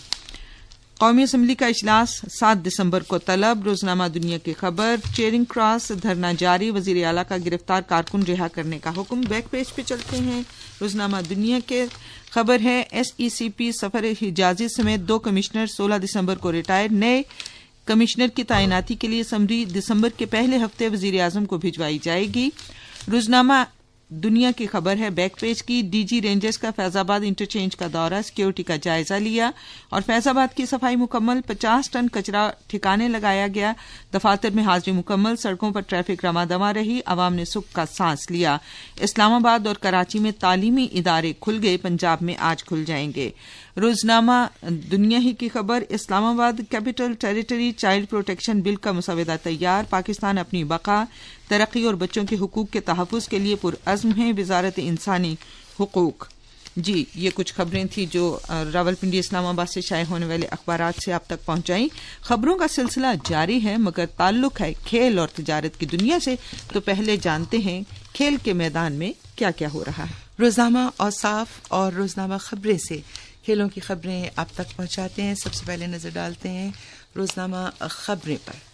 قومی اسمبلی کا اجلاس 7 دسمبر کو طلب، روزنامہ دنیا کی خبر چیئرنگ کراس دھرنا جاری، وزیر اعلیٰ کا گرفتار کارکن رہا کرنے کا حکم۔ بیک پیج پہ چلتے ہیں، روزنامہ دنیا کے خبر ہے ایس ای سی پی سفر حجازی سمیت 2 کمشنر 16 دسمبر کو ریٹائر، نئے کمشنر کی تعیناتی کے لیے سمری دسمبر کے پہلے ہفتے وزیر اعظم کو بھجوائی جائے گی۔ روزنامہ دنیا کی خبر ہے بیک پیج کی، ڈی جی رینجرز کا فیض آباد انٹرچینج کا دورہ، سیکیورٹی کا جائزہ لیا، اور فیض آباد کی صفائی مکمل، 50 ٹن کچرا ٹھکانے لگایا گیا، دفاتر میں حاضری مکمل، سڑکوں پر ٹریفک رواں دواں رہی، عوام نے سکھ کا سانس لیا۔ اسلام آباد اور کراچی میں تعلیمی ادارے کھل گئے، پنجاب میں آج کھل جائیں گے۔ روزنامہ دنیا ہی کی خبر Islamabad capital territory child protection bill کا مسودہ تیار، پاکستان اپنی بقا، ترقی اور بچوں کے حقوق کے تحفظ کے لیے پرعزم ہے، وزارت انسانی حقوق۔ جی یہ کچھ خبریں تھیں جو راولپنڈی اسلام آباد سے شائع ہونے والے اخبارات سے آپ تک پہنچائیں۔ خبروں کا سلسلہ جاری ہے مگر تعلق ہے کھیل اور تجارت کی دنیا سے، تو پہلے جانتے ہیں کھیل کے میدان میں کیا کیا ہو رہا ہے۔ روزنامہ اوصاف اور روزنامہ خبریں سے کھیلوں کی خبریں آپ تک پہنچاتے ہیں۔ سب سے پہلے نظر ڈالتے ہیں روزنامہ خبریں پر۔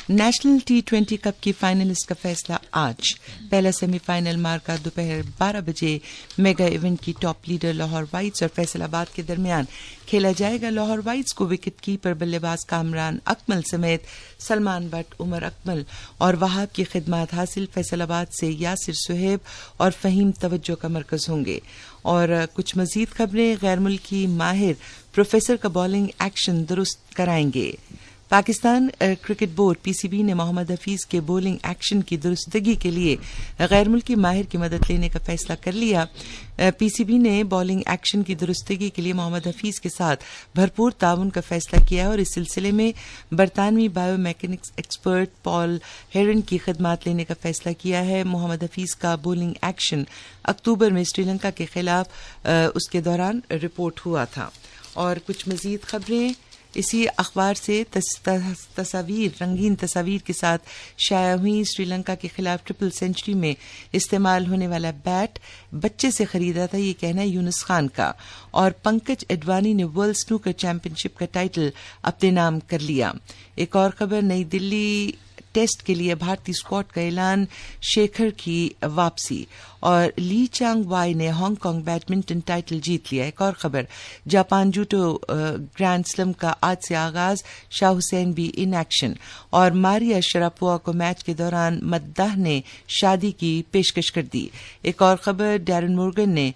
नेशनल T20 कप की फाइनलिस्ट का फैसला आज। पहला सेमीफाइनल मार्का दोपहर 12 बजे मेगा इवेंट की टॉप लीडर लाहौर वाइट्स और फैसलाबाद के दरमियान खेला जाएगा। लाहौर वाइट्स को विकेट कीपर बल्लेबाज कामरान अकमल समेत सलमान बट, उमर अकमल और वहाब की खिदमत हासिल। फैसलाबाद से यासिर सुहेब और फहीम तवज्जो का मरकज होंगे। और कुछ मजीद खबरें। गैर मुल्की माहिर प्रोफेसर का बॉलिंग एक्शन दुरुस्त कराएंगे। पाकिस्तान क्रिकेट बोर्ड PCB ने मोहम्मद हफीज के बॉलिंग एक्शन की दुरुस्तगी के लिए गैर मुल्की माहिर की मदद लेने का फैसला कर लिया। PCB ने बॉलिंग एक्शन की दुरुस्तगी के लिए मोहम्मद हफीज के साथ भरपूर ताउन का फैसला किया और इस सिलसिले में बरतानवी बायोमैकेनिक्स एक्सपर्ट पॉल हेरन की खिदमत लेने का फैसला किया है। मोहम्मद हफीज का बॉलिंग एक्शन अक्टूबर में श्रीलंका के खिलाफ उसके दौरान रिपोर्ट हुआ था। और कुछ मजीद खबरें इसी अखबार से तस्वीर रंगीन तस्वीर के साथ शाया हुई। श्रीलंका के खिलाफ ट्रिपल सेंचुरी में इस्तेमाल होने वाला बैट बच्चे से खरीदा था, ये कहना है यूनुस खान का। और पंकज एडवाणी ने वर्ल्ड स्नूकर चैंपियनशिप का टाइटल अपने नाम कर लिया। एक और खबर, नई दिल्ली टेस्ट के लिए भारतीय स्क्वाड का ऐलान, शेखर की वापसी। और ली चांग वाई ने हांगकांग बैडमिंटन टाइटल जीत लिया। एक और खबर, जापान जूडो ग्रैंड स्लैम का आज से आगाज, शाह हुसैन भी इन एक्शन। और मारिया शरापोवा को मैच के दौरान मद्दाह ने शादी की पेशकश कर दी। एक और खबर, डैरन मोर्गन ने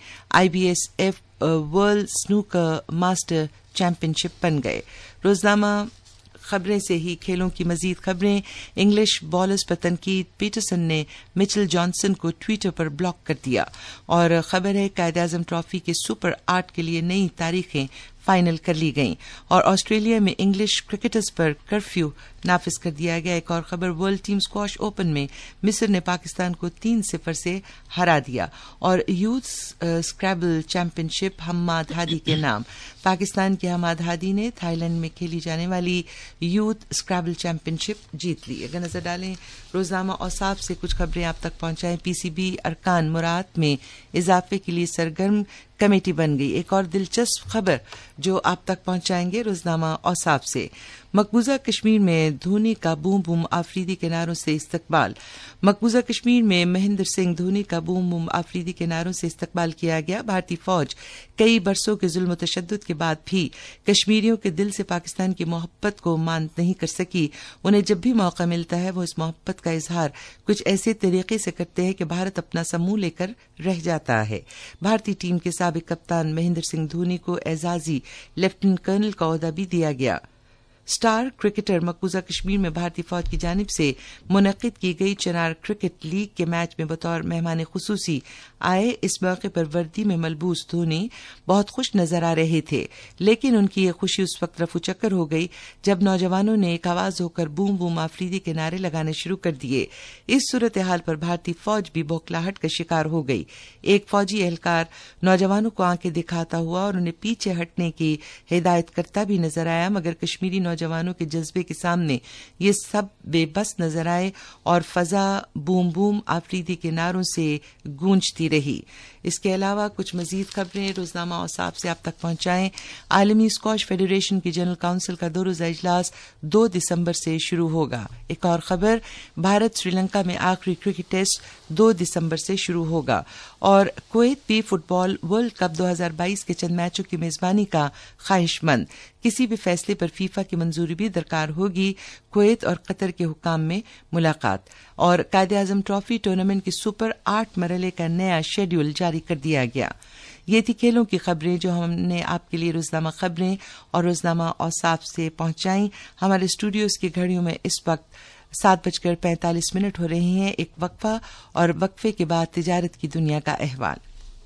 IBSF world snooker master championship बन गए। रोजनामा खबरें से ही खेलों की मजीद खबरें। इंग्लिश बॉलर्स पर तनकीद, पीटरसन ने मिचेल जॉनसन को ट्विटर पर ब्लॉक कर दिया। और खबर है कायद-ए-आज़म ट्रॉफी के सुपर 8 के लिए नई तारीखें फाइनल कर ली गईं। और ऑस्ट्रेलिया में इंग्लिश क्रिकेटर्स पर कर्फ्यू नाफिज कर दिया गया। एक और खबर, वर्ल्ड टीम स्क्वॉश ओपन में मिस्र ने पाकिस्तान को 3-0 से हरा दिया। और youth scrabble championship Hammad Hadi के नाम, पाकिस्तान के हम्माद हादी ने थाईलैंड में खेली जाने वाली यूथ स्क्रैबल चैंपियनशिप जीत ली। अगर नजर डालें रोजनामा औसाफ से कुछ खबरें आप तक पहुंचाएं। PCB अरकान मुराद में इजाफे के लिए सरगर्म कमेटी बन गई। एक और दिलचस्प खबर जो आप तक पहुंचाएंगे रोजनामा औसाफ से, मकबूजा कश्मीर में धोनी का बूम बूम आफरीदी के नारों से इस्तकबाल। मकबूजा कश्मीर में महेंद्र सिंह धोनी का बूम बूम आफरीदी के नारों से इस्तकबाल किया गया। भारतीय फौज कई बरसों के जुल्म तशद्दुद के बाद भी कश्मीरियों के दिल से पाकिस्तान की मोहब्बत को मान नहीं कर सकी। उन्हें जब भी मौका मिलता है वो इस मोहब्बत का इजहार कुछ ऐसे तरीके से करते हैं कि भारत अपना समूह लेकर रह जाता है। भारतीय टीम के साबिक कप्तान महेंद्र सिंह धोनी को एजाजी लेफ्टिनेंट कर्नल का ओहदा भी दिया गया। स्टार क्रिकेटर मकबूजा कश्मीर में भारतीय फौज की जानिब से मुनक्किद की गई चनार क्रिकेट लीग के मैच में बतौर मेहमान खुसूसी आए। इस मौके पर वर्दी में मलबूस धोनी बहुत खुश नजर आ रहे थे, लेकिन उनकी ये खुशी उस वक्त रफू चक्कर हो गई जब नौजवानों ने एक आवाज होकर बूम बूम आफरीदी के नारे लगाने शुरू कर दिए। इस सूरत हाल पर भारतीय फौज भी बौखलाहट का शिकार हो गई। एक फौजी एहलकार नौजवानों को आंखें दिखाता हुआ और उन्हें पीछे हटने की हिदायत करता भी नजर आया, मगर कश्मीरी नौजवानों के जज्बे के सामने ये सब बेबस नजर आए और फजा बूम बूम आफरीदी के नारों से गूंजती रही। इसके अलावा कुछ मजीद खबरें रोजनामा औसाफ से आप तक पहुंचाएं। आलमी स्क्वॉश फेडरेशन की जनरल काउंसिल का 2 रोजा इजलास 2 दिसंबर से शुरू होगा। एक और खबर, भारत श्रीलंका में आखिरी क्रिकेट टेस्ट 2 दिसंबर से शुरू होगा। और कुवैत भी फुटबॉल वर्ल्ड कप 2022 के चंद मैचों की मेजबानी का ख्वाहिशमंद। किसी भी फैसले पर फीफा की मंजूरी भी दरकार होगी। कुवैत और कतर के हुकाम में मुलाकात। और कायद-ए-आज़म ट्रॉफी टूर्नामेंट के सुपर 8 मरहले का नया शेड्यूल जारी कर दिया गया। ये थी खेलों की खबरें जो हमने आपके लिए रोजनामा खबरें और रोजनामा औसाफ से पहुंचाई। हमारे स्टूडियोज की घड़ियों में इस वक्त 7:45 हो रहे हैं। एक वक्फा और वक्फे के बाद तिजारत की दुनिया का अहवाल।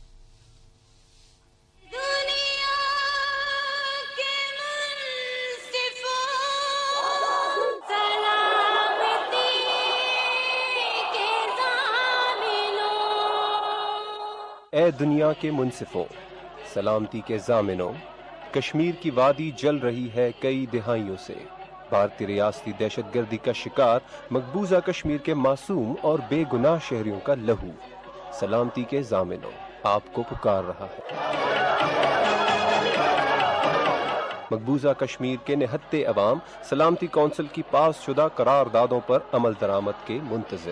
ए दुनिया के मुनसिफों, सलामती के जामिनों, कश्मीर की वादी जल रही है कई दिहाइयों से। भारतीय रियासती दहशतगर्दी का शिकार मकबूजा कश्मीर के मासूम और बेगुनाह शहरियों का लहू सलामती के जामिनों आपको पुकार रहा है। مقبوضہ کشمیر کے نہتے عوام سلامتی کونسل کی پاس شدہ قراردادوں پر عمل درآمد کے منتظر۔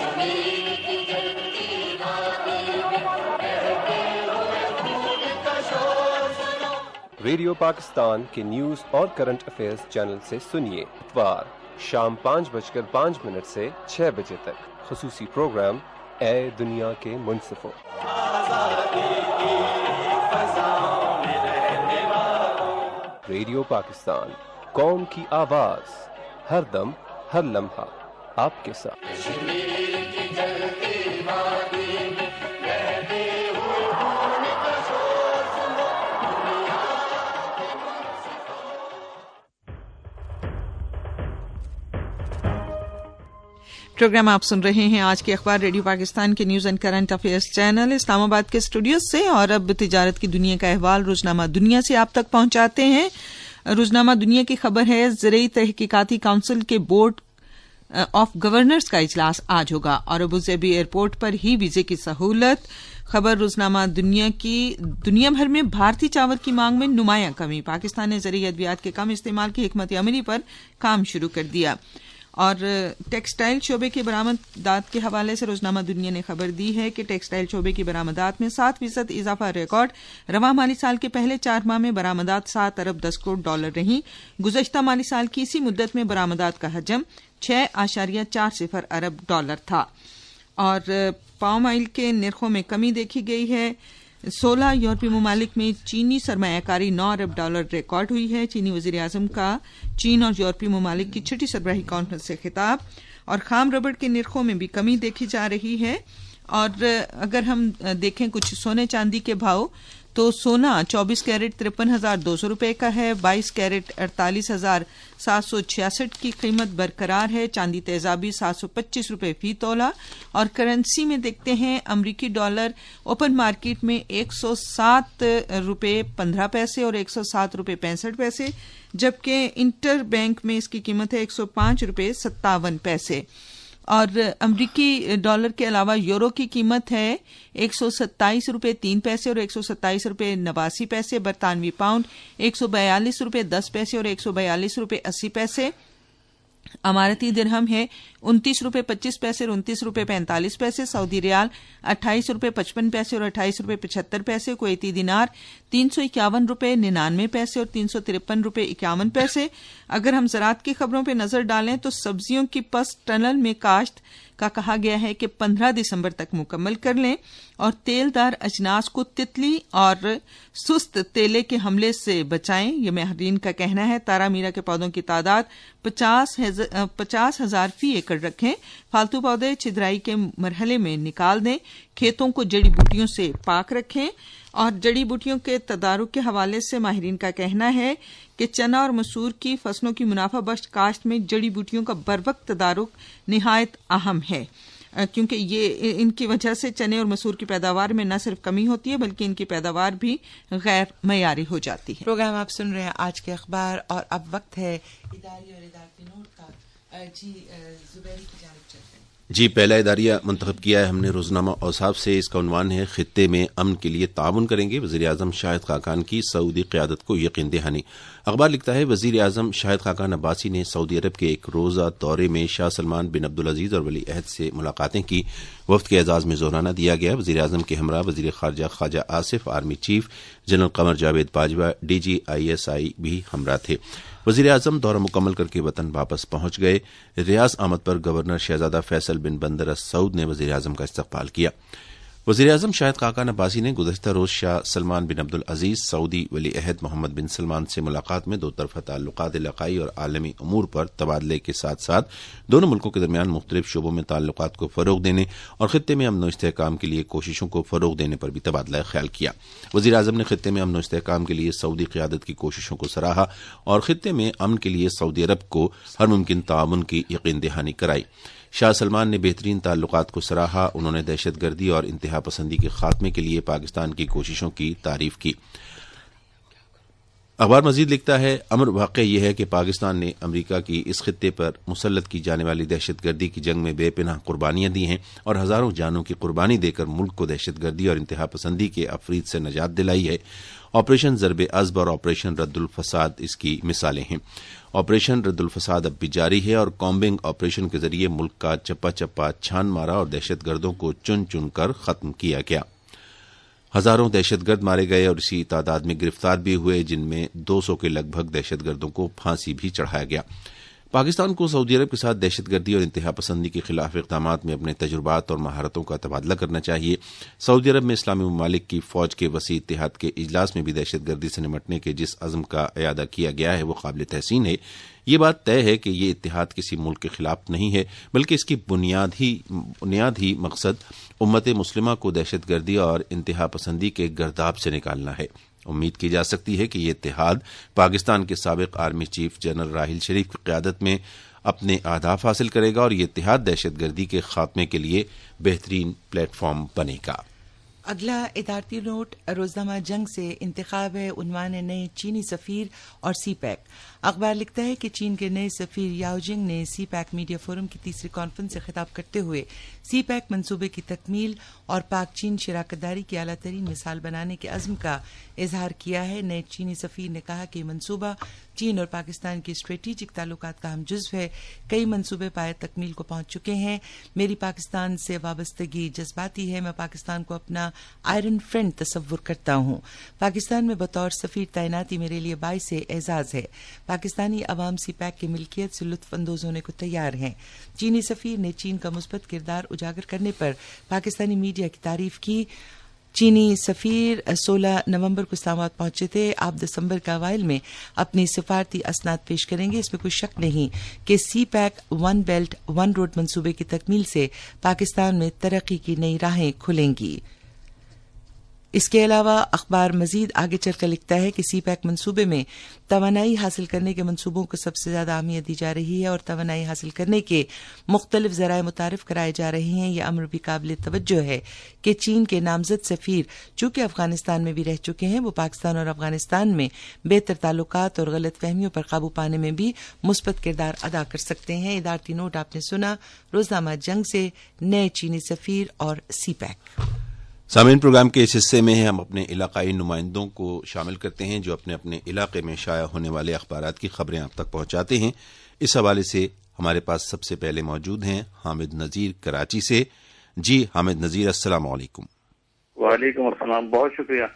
ریڈیو پاکستان کے نیوز اور کرنٹ افیئرز چینل سے سنیے اتوار شام 5:05 سے 6 بجے تک خصوصی پروگرام اے دنیا کے منصفوں۔ ریڈیو پاکستان، قوم کی آواز، ہر دم ہر لمحہ آپ کے ساتھ۔ پروگرام آپ سن رہے ہیں آج کے اخبار ریڈیو پاکستان کے news and current affairs channel Islamabad کے اسٹوڈیو سے، اور اب تجارت کی دنیا کا احوال روزنامہ دنیا سے آپ تک پہنچاتے ہیں۔ روزنامہ دنیا کی خبر ہے، زرعی تحقیقاتی کونسل کے بورڈ آف گورنرز کا اجلاس آج ہوگا، اور ابوظہبی ایئرپورٹ پر ہی ویزے کی سہولت۔ خبر روزنامہ دنیا کی، دنیا بھر میں بھارتی چاول کی مانگ میں نمایاں کمی، پاکستان نے زرعی ادویات کے کم استعمال کی حکمت عملی پر کام شروع کر دیا۔ اور ٹیکسٹائل شعبے کی برآمدات کے حوالے سے روزنامہ دنیا نے خبر دی ہے کہ ٹیکسٹائل شعبے کی برآمدات میں 7% اضافہ ریکارڈ۔ رواں مالی سال کے پہلے 4 ماہ میں برآمدات 7 ارب 10 کروڑ ڈالر رہیں۔ گزشتہ مالی سال کی اسی مدت میں برآمدات کا حجم 6.40 ارب ڈالر تھا۔ اور پام آئل کے نرخوں میں کمی دیکھی گئی ہے۔ 16 یورپی ممالک میں چینی سرمایہ کاری 9 ارب ڈالر ریکارڈ ہوئی ہے۔ چینی وزیر اعظم کا چین اور یورپی ممالک کی چھٹی سربراہی کانفرنس سے خطاب۔ اور خام ربڑ کے نرخوں میں بھی کمی دیکھی جا رہی ہے۔ اور اگر ہم دیکھیں کچھ سونے چاندی کے بھاؤ، تو سونا 24 کیرٹ 53,200 روپے کا ہے، 22 کیرٹ 48,766 کی قیمت برقرار ہے، چاندی تیزابی 725 روپے فی تولہ۔ اور کرنسی میں دیکھتے ہیں، امریکی ڈالر اوپن مارکیٹ میں 107 روپے 15 پیسے اور 107 روپے 65 پیسے، جبکہ انٹر بینک میں اس کی قیمت ہے 105 روپے 57 پیسے۔ اور امریکی ڈالر کے علاوہ یورو کی قیمت ہے 127 روپے 3 پیسے اور 127 روپے 89 پیسے، برطانوی پاؤنڈ 142 روپے 10 پیسے اور 142 روپے 80 پیسے، اماراتی درہم ہے 29 روپے 25 پیسے اور 29 روپے 45 پیسے، سعودی ریال 28 روپے 55 پیسے اور 28 روپے 75 پیسے، کویتی دینار 351 روپے 99 پیسے اور 353 روپے 51 پیسے۔ اگر ہم زراعت کی خبروں پہ نظر ڈالیں تو سبزیوں کی پس ٹنل میں کاشت کا کہا گیا ہے کہ 15 دسمبر تک مکمل کر لیں، اور تیل دار اجناس کو تتلی اور سست تیلے کے حملے سے بچائیں، یہ ماہرین کا کہنا ہے۔ تارا میرا کے پودوں کی تعداد 50,000 فی ایکڑ رکھیں، فالتو پودے چھدرائی کے مرحلے میں نکال دیں، کھیتوں کو جڑی بوٹیوں سے پاک رکھیں۔ اور جڑی بوٹیوں کے تدارک کے حوالے سے ماہرین کا کہنا ہے کہ چنا اور مسور کی فصلوں کی منافع بخش کاشت میں جڑی بوٹیوں کا بروقت تدارک نہایت اہم ہے، کیونکہ یہ ان کی وجہ سے چنے اور مسور کی پیداوار میں نہ صرف کمی ہوتی ہے بلکہ ان کی پیداوار بھی غیر معیاری ہو جاتی ہے۔ پروگرام آپ سن رہے ہیں آج کے اخبار، اور اب وقت ہے اداری اور ادارتی نوٹ کا۔ جی زبیر کی جانب چلتے ہیں۔ جی، پہلا اداریہ منتخب کیا ہے ہم نے روزنامہ اوصاف سے، اس کا عنوان ہے خطے میں امن کے لیے تعاون کریں گے وزیر اعظم شاہد خاقان کی سعودی قیادت کو یقین دہانی۔ اخبار لکھتا ہے وزیر اعظم شاہد خاقان عباسی نے سعودی عرب کے ایک روزہ دورے میں شاہ سلمان بن عبدالعزیز اور ولی عہد سے ملاقاتیں کی۔ وفد کے اعزاز میں ظہرانہ دیا گیا۔ وزیر اعظم کے ہمراہ وزیر خارجہ Khawaja Asif, army chief general Qamar Javed Bajwa, D G ISI بھی ہمراہ تھے۔ وزیر اعظم دورہ مکمل کر کے وطن واپس پہنچ گئے۔ ریاض آمد پر گورنر شہزادہ فیصل بن بندر السعود نے وزیر اعظم کا استقبال کیا۔ وزیر اعظم شاہد خاقان عباسی نے گزشتہ روز شاہ سلمان بن عبدالعزیز، سعودی ولی عہد محمد بن سلمان سے ملاقات میں دو طرفہ تعلقات، علاقائی اور عالمی امور پر تبادلے کے ساتھ ساتھ دونوں ملکوں کے درمیان مختلف شعبوں میں تعلقات کو فروغ دینے اور خطے میں امن و استحکام کے لیے کوششوں کو فروغ دینے پر بھی تبادلہ خیال کیا۔ وزیر اعظم نے خطے میں امن و استحکام کے لیے سعودی قیادت کی کوششوں کو سراہا اور خطے میں امن کے لیے سعودی عرب کو ہر ممکن تعاون کی یقین دہانی کرائی۔ شاہ سلمان نے بہترین تعلقات کو سراہا۔ انہوں نے دہشت گردی اور انتہا پسندی کے خاتمے کے لیے پاکستان کی کوششوں کی تعریف کی۔ اخبار مزید لکھتا ہے امر واقع یہ ہے کہ پاکستان نے امریکہ کی اس خطے پر مسلط کی جانے والی دہشت گردی کی جنگ میں بے پناہ قربانیاں دی ہیں اور ہزاروں جانوں کی قربانی دے کر ملک کو دہشت گردی اور انتہا پسندی کے افرید سے نجات دلائی ہے۔ آپریشن ضرب عضب اور آپریشن رد الفساد اس کی مثالیں ہیں۔ آپریشن رد الفساد اب بھی جاری ہے اور کامبنگ آپریشن کے ذریعے ملک کا چپا چپا چھان مارا اور دہشت گردوں کو چن چن کر ختم کیا گیا۔ ہزاروں دہشت گرد مارے گئے اور اسی تعداد میں گرفتار بھی ہوئے، جن میں 200 کے لگ بھگ دہشت گردوں کو پھانسی بھی چڑھایا گیا۔ پاکستان کو سعودی عرب کے ساتھ دہشت گردی اور انتہا پسندی کے خلاف اقدامات میں اپنے تجربات اور مہارتوں کا تبادلہ کرنا چاہیے۔ سعودی عرب میں اسلامی ممالک کی فوج کے وسیع اتحاد کے اجلاس میں بھی دہشت گردی سے نمٹنے کے جس عزم کا اعادہ کیا گیا ہے وہ قابل تحسین ہے۔ یہ بات طے ہے کہ یہ اتحاد کسی ملک کے خلاف نہیں ہے، بلکہ اس کی بنیاد ہی مقصد امت مسلمہ کو دہشت گردی اور انتہا پسندی کے گرداب سے نکالنا ہے۔ امید کی جا سکتی ہے کہ یہ اتحاد پاکستان کے سابق army chief general Raheel Sharif کی قیادت میں اپنے اہداف حاصل کرے گا اور یہ اتحاد دہشت گردی کے خاتمے کے لیے بہترین پلیٹ فارم بنے گا۔ اگلا ادارتی نوٹ روزنامہ جنگ سے انتخاب ہے، عنوان ہے نئے چینی سفیر اور سی پیک۔ اخبار لکھتا ہے کہ چین کے نئے سفیر یاو جنگ نے سی پیک میڈیا فورم کی تیسری کانفرنس سے خطاب کرتے ہوئے سی پیک منصوبے کی تکمیل اور پاک چین شراکت داری کی اعلیٰ ترین مثال بنانے کے عزم کا اظہار کیا ہے۔ نئے چینی سفیر نے کہا کہ یہ منصوبہ چین اور پاکستان کے اسٹریٹجک تعلقات کا اہم جزو ہے۔ کئی منصوبے پائے تکمیل کو پہنچ چکے ہیں۔ میری پاکستان سے وابستگی جذباتی ہے۔ میں پاکستان کو اپنا آئرن فرینڈ تصور کرتا ہوں۔ پاکستان میں بطور سفیر تعیناتی میرے لیے باعث اعزاز ہے۔ پاکستانی عوام سی پیک کی ملکیت سے لطف اندوز ہونے کو تیار ہیں۔ چینی سفیر نے چین کا مثبت کردار اجاگر کرنے پر پاکستانی میڈیا کی تعریف کی۔ چینی سفیر 16 نومبر کو اسلام آباد پہنچے تھے۔ آپ دسمبر کے اوائل میں اپنی سفارتی اسناد پیش کریں گے۔ اس میں کوئی شک نہیں کہ CPEC one belt one road منصوبے کی تکمیل سے پاکستان میں ترقی کی نئی راہیں کھلیں گی۔ اس کے علاوہ اخبار مزید آگے چل کر لکھتا ہے کہ سی پیک منصوبے میں توانائی حاصل کرنے کے منصوبوں کو سب سے زیادہ اہمیت دی جا رہی ہے اور توانائی حاصل کرنے کے مختلف ذرائع متعارف کرائے جا رہے ہیں۔ یہ امر بھی قابل توجہ ہے کہ چین کے نامزد سفیر چونکہ افغانستان میں بھی رہ چکے ہیں، وہ پاکستان اور افغانستان میں بہتر تعلقات اور غلط فہمیوں پر قابو پانے میں بھی مثبت کردار ادا کر سکتے ہیں۔ ادارتی نوٹ آپ نے سنا روزنامہ جنگ سے نئے چینی سفیر اور سی پیک۔ سامعین، پروگرام کے اس حصے میں ہم اپنے علاقائی نمائندوں کو شامل کرتے ہیں جو اپنے اپنے علاقے میں شائع ہونے والے اخبارات کی خبریں آپ تک پہنچاتے ہیں۔ اس حوالے سے ہمارے پاس سب سے پہلے موجود ہیں حامد نذیر کراچی سے۔ جی حامد نذیر، السلام علیکم۔ وعلیکم السلام، بہت شکریہ۔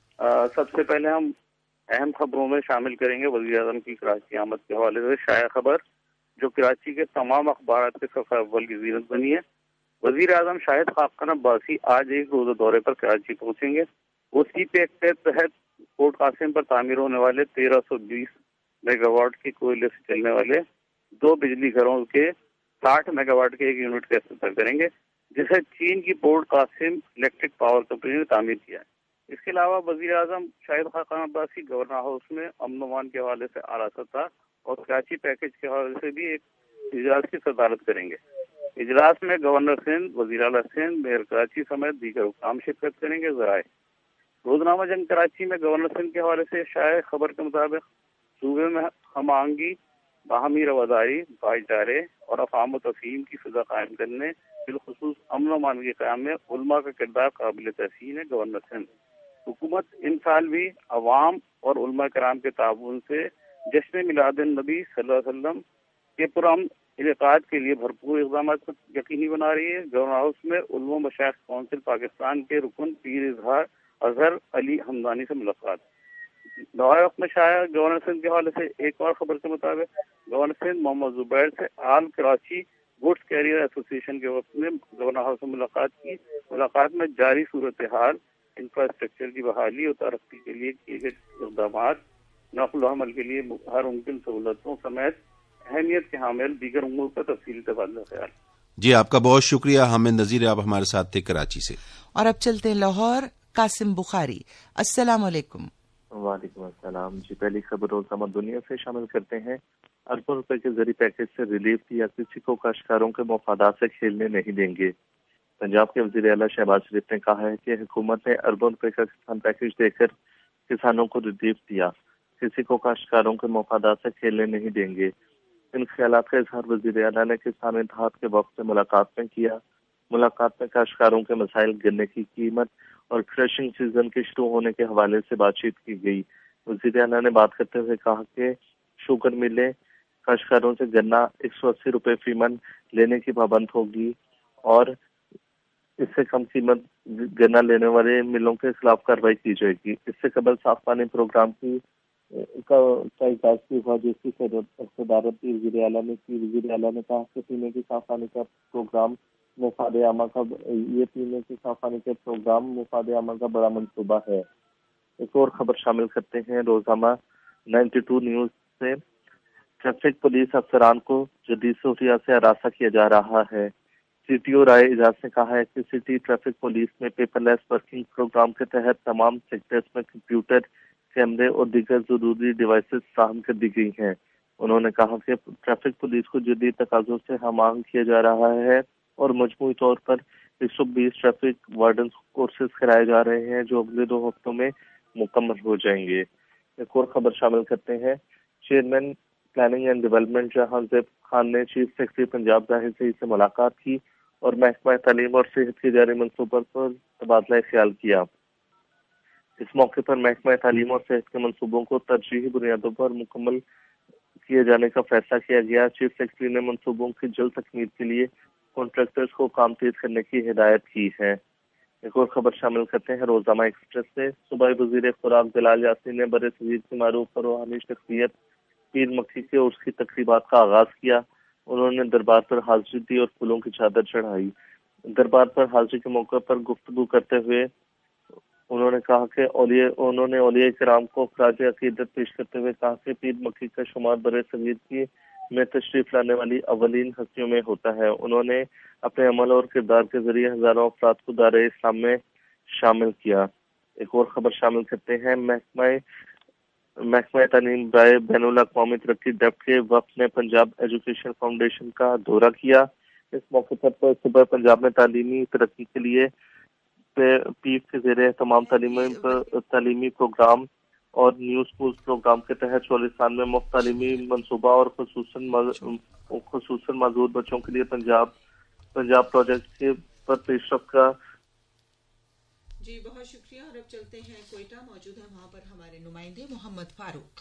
سب سے پہلے ہم اہم خبروں میں شامل کریں گے وزیر اعظم کی کراچی آمد کے حوالے سے شائع خبر جو کراچی کے تمام اخبارات کے صفحہ اول کی زینت بنی ہے۔ وزیر اعظم شاہد خاقان عباسی آج ایک روزہ دورے پر کراچی پہنچیں گے۔ وہ سی پیک کے تحت پورٹ قاسم پر تعمیر ہونے والے 1320 میگا واٹ کے کوئلے سے چلنے والے 2 بجلی گھروں کے 60 میگا واٹ کے ایک یونٹ کا افتتاح کریں گے، جسے چین کی port Qasim electric power company نے تعمیر کیا ہے۔ اس کے علاوہ وزیر اعظم شاہد خاقان عباسی گورنر ہاؤس میں امن و امان کے حوالے سے اعلیٰ سطح اور کراچی پیکج کے حوالے سے بھی ایک اجلاس کی صدارت کریں گے۔ اجلاس میں گورنر سندھ، وزیر اعلیٰ سندھ، میئر کراچی سمیت دیگر حکام شرکت کریں گے۔ ذرائع روزنامہ جنگ کراچی میں گورنر سندھ کے حوالے سے شائع خبر کے مطابق صوبے میں ہم آہنگی، باہمی رواداری، بھائی چارے اور افہام و تفہیم کی فضا قائم کرنے، بالخصوص امن و امان کے قیام میں علماء کا کردار قابل تحسین ہے۔ گورنر سندھ حکومت ان سال بھی عوام اور علماء کرام کے تعاون سے جشن میلاد النبی صلی اللہ علیہ وسلم کے پرامن انعقاد کے لیے بھرپور اقدامات کو یقینی بنا رہی ہے۔ گورنر ہاؤس میں علماء و مشائخ کونسل پاکستان کے رکن پیر اظہر علی حمدانی سے ملاقات۔ نوائے وقت میں شائع گورنر سندھ کے حوالے سے ایک اور خبر کے مطابق گورنر سندھ محمد زبیر سے آل کراچی گڈس کیریئر ایسوسی ایشن کے وقت میں گورنر ہاؤس میں ملاقات کی۔ ملاقات میں جاری صورتحال، انفراسٹرکچر کی بحالی اور ترقی کے لیے کیے گئے اقدامات، نقل و حمل کے لیے ہر ممکن سہولتوں سمیت اہمیت کے حامل دیگر امور پر تفصیلی تبادلہ خیال۔ جی آپ کا بہت شکریہ حامد نذیر، آپ ہمارے ساتھ تھے کراچی سے۔ اور اب چلتے ہیں لاہور۔ قاسم بخاری، السلام علیکم۔ وعلیکم السلام۔ جی پہلی خبر روزنامہ دنیا سے شامل کرتے ہیں۔ اربوں روپے کے زرعی پیکج سے ریلیف دیا، کسی کو کاشتکاروں کے مفادات سے کھیلنے نہیں دیں گے۔ پنجاب کے وزیر اعلیٰ شہباز شریف نے کہا ہے کہ حکومت نے اربوں روپے کا کسان پیکج دے کر کسانوں کو ریلیف دیا۔ किसी को काश्तकारों के मफादात से खेलने नहीं देंगे। इन ख्यालात का इजहार वज़ीर आला ने किसान इत्तेहाद के वक्त से मुलाकात में किया। मुलाकात में काश्तकारों के मसाइल, गन्ने की कीमत और क्रशिंग सीजन के शुरू होने के हवाले से बातचीत की गई। वज़ीर आला ने बात करते हुए कहा कि शुगर मिलें काश्तकारों से गन्ना 180 रुपए फी मन लेने की पाबंद होगी और इससे कम कीमत गन्ना लेने वाले मिलों के खिलाफ कार्रवाई की जाएगी। इससे कबल साफ पानी प्रोग्राम का इजाज़ हुआ, जिसकी सदारत भी वज़ीर आला ने की। वज़ीर आला ने कहा कि पीने के साफ पानी का प्रोग्राम मुफाद आमा का बड़ा मंसूबा है। एक और खबर शामिल करते हैं रोजाना 92 न्यूज से। ट्रैफिक पुलिस अफसरान को जदीद सहूलियात से हरासा किया जा रहा है। CTO राय एजाज ने कहा है कि सिटी ट्रैफिक पुलिस में पेपरलेस वर्किंग प्रोग्राम के तहत तमाम सेक्टर्स में कंप्यूटर, कैमरे और दीगर जरूरी डिवाइसेस फराहम कर दी गई हैं। उन्होंने कहा कि ट्रैफिक पुलिस को जदीद तकाज़ों से हम-आहंग किया जा रहा है और मजमूई तौर पर 120 ट्रैफिक वार्डन कोर्सेज कराए जा रहे हैं, जो अगले 2 हफ्तों में मुकम्मल हो जाएंगे। एक और खबर शामिल करते हैं। Chairman planning and development Jahanzeb Khan ने चीफ सेक्रेटरी पंजाब जाहिर सईद से मुलाकात की और महकमा तालीम और सेहत के जारी मंसूबों पर तबादला ख्याल किया। इस मौके पर महकमा तालीम और सेहत के मंसूबों को तरजीही बुनियादों पर मुकम्मल किए जाने का फैसला किया गया। चीफ सेक्रेटरी ने मंसूबों की जल्द तकमील के लिए कॉन्ट्रैक्टर्स को काम तेज करने की हिदायत की है। एक और खबर शामिल करते हैं रोजाना एक्सप्रेस से। सूबाई वजीर खुराक जलाल यासीन ने बड़े सगीर की मारूफ और रूहानी शख्सियत पीर मक्की के उर्स की तकरीबात का आगाज किया। उन्होंने दरबार पर हाजिरी दी और फूलों की चादर चढ़ाई। दरबार पर हाजिरी के मौके पर गुफ्तगू करते हुए उन्होंने कहा कि औलिया किराम को खराज अकीदत पेश करते हुए कहा कि पीर मक्की का शुमार बड़े सगीर की में तशरीफ लाने वाली अवलीन हस्तियों में होता है। उन्होंने अपने अमल और किरदार के जरिए हजारों अफराद को दायरे इस्लाम में शामिल किया। एक और खबर शामिल करते हैं। महकमा तालीम राय बैनुल अक़वामी तरक्की डेप्ट के वक्त ने पंजाब एजुकेशन फाउंडेशन का दौरा किया। इस मौके पर सुबह पंजाब में तालीमी तरक्की के लिए पीफ के ज़ेरे तमाम तालीमी प्रोग्राम और न्यू स्कूल प्रोग्राम के तहत 44 में मुफ्त तालीमी मनसूबा और खुसूसन मजदूर बच्चों के लिए पंजाब प्रोजेक्ट के पर पेशरफ का। जी बहुत शुक्रिया। और अब चलते हैं कोयटा, मौजूद है वहाँ पर हमारे नुमाइंदे मोहम्मद फारूक।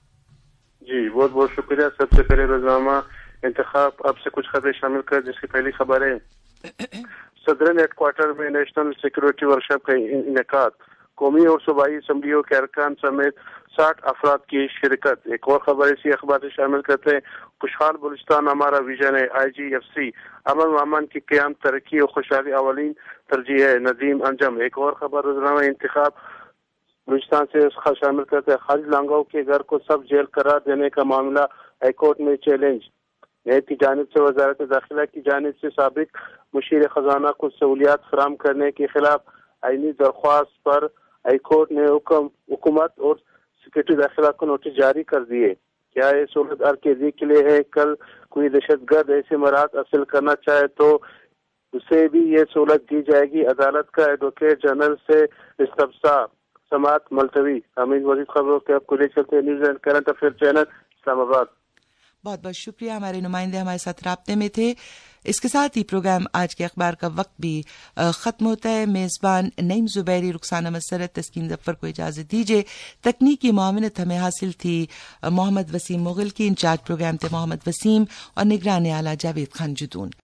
जी बहुत बहुत शुक्रिया। सबसे पहले रोजनामा इंतखाब आपसे कुछ खबरें शामिल कर, जिसकी पहली खबर है सदरन हेडक्वार्टर में नेशनल सिक्योरिटी वर्कशॉप का इनेकाद, कौमी और सूबाई असम्बलियों के अरकान समेत 60 अफराद की शिरकत। एक और खबर इसी अखबार से शामिल करते हैं। खुशहाल बलूचिस्तान हमारा विजन है। IGFC अमन वामन की क़याम, तरक्की और खुशहाली अवलीन तरजीह है। नदीम अंजम। एक और खबर रोजनामा इंतखाब बलूचिस्तान से शामिल करते हैं। खालिद लांगो के घर को सब जेल करार देने का मामला हाईकोर्ट में चैलेंज। नेब की जानिब से वजारत दाखिला की जानिब से साबिक मुशीर खजाना को सहूलियात फराहम करने के खिलाफ आईनी दरख्वास्त पर हाईकोर्ट ने हुकूमत और सेक्रेटरी दाखिला को नोटिस जारी कर दिए। क्या ये सहूलत अर्केजी के लिए है? कल कोई दहशतगर्द ऐसे मराहत हासिल करना चाहे तो उसे भी ये सहूलत दी जाएगी। अदालत का एडवोकेट जनरल से इस्तफसार। समात मुलतवी। हामिद वजीद खबरों के आपको ले चलते हैं news and current affairs channel Islamabad. बहुत बहुत शुक्रिया। हमारे नुमाइंदे हमारे साथ राब्ते में थे। इसके साथ ही प्रोग्राम आज के अखबार का वक्त भी खत्म होता है। मेजबान नईम जुबैरी, रुखसाना मसरत, तस्कीन जफर को इजाजत दीजिए। तकनीकी मुआवनत हमें हासिल थी मोहम्मद वसीम मुगल की। इंचार्ज प्रोग्राम थे मोहम्मद वसीम और निगरान आला जावेद खान जुदून।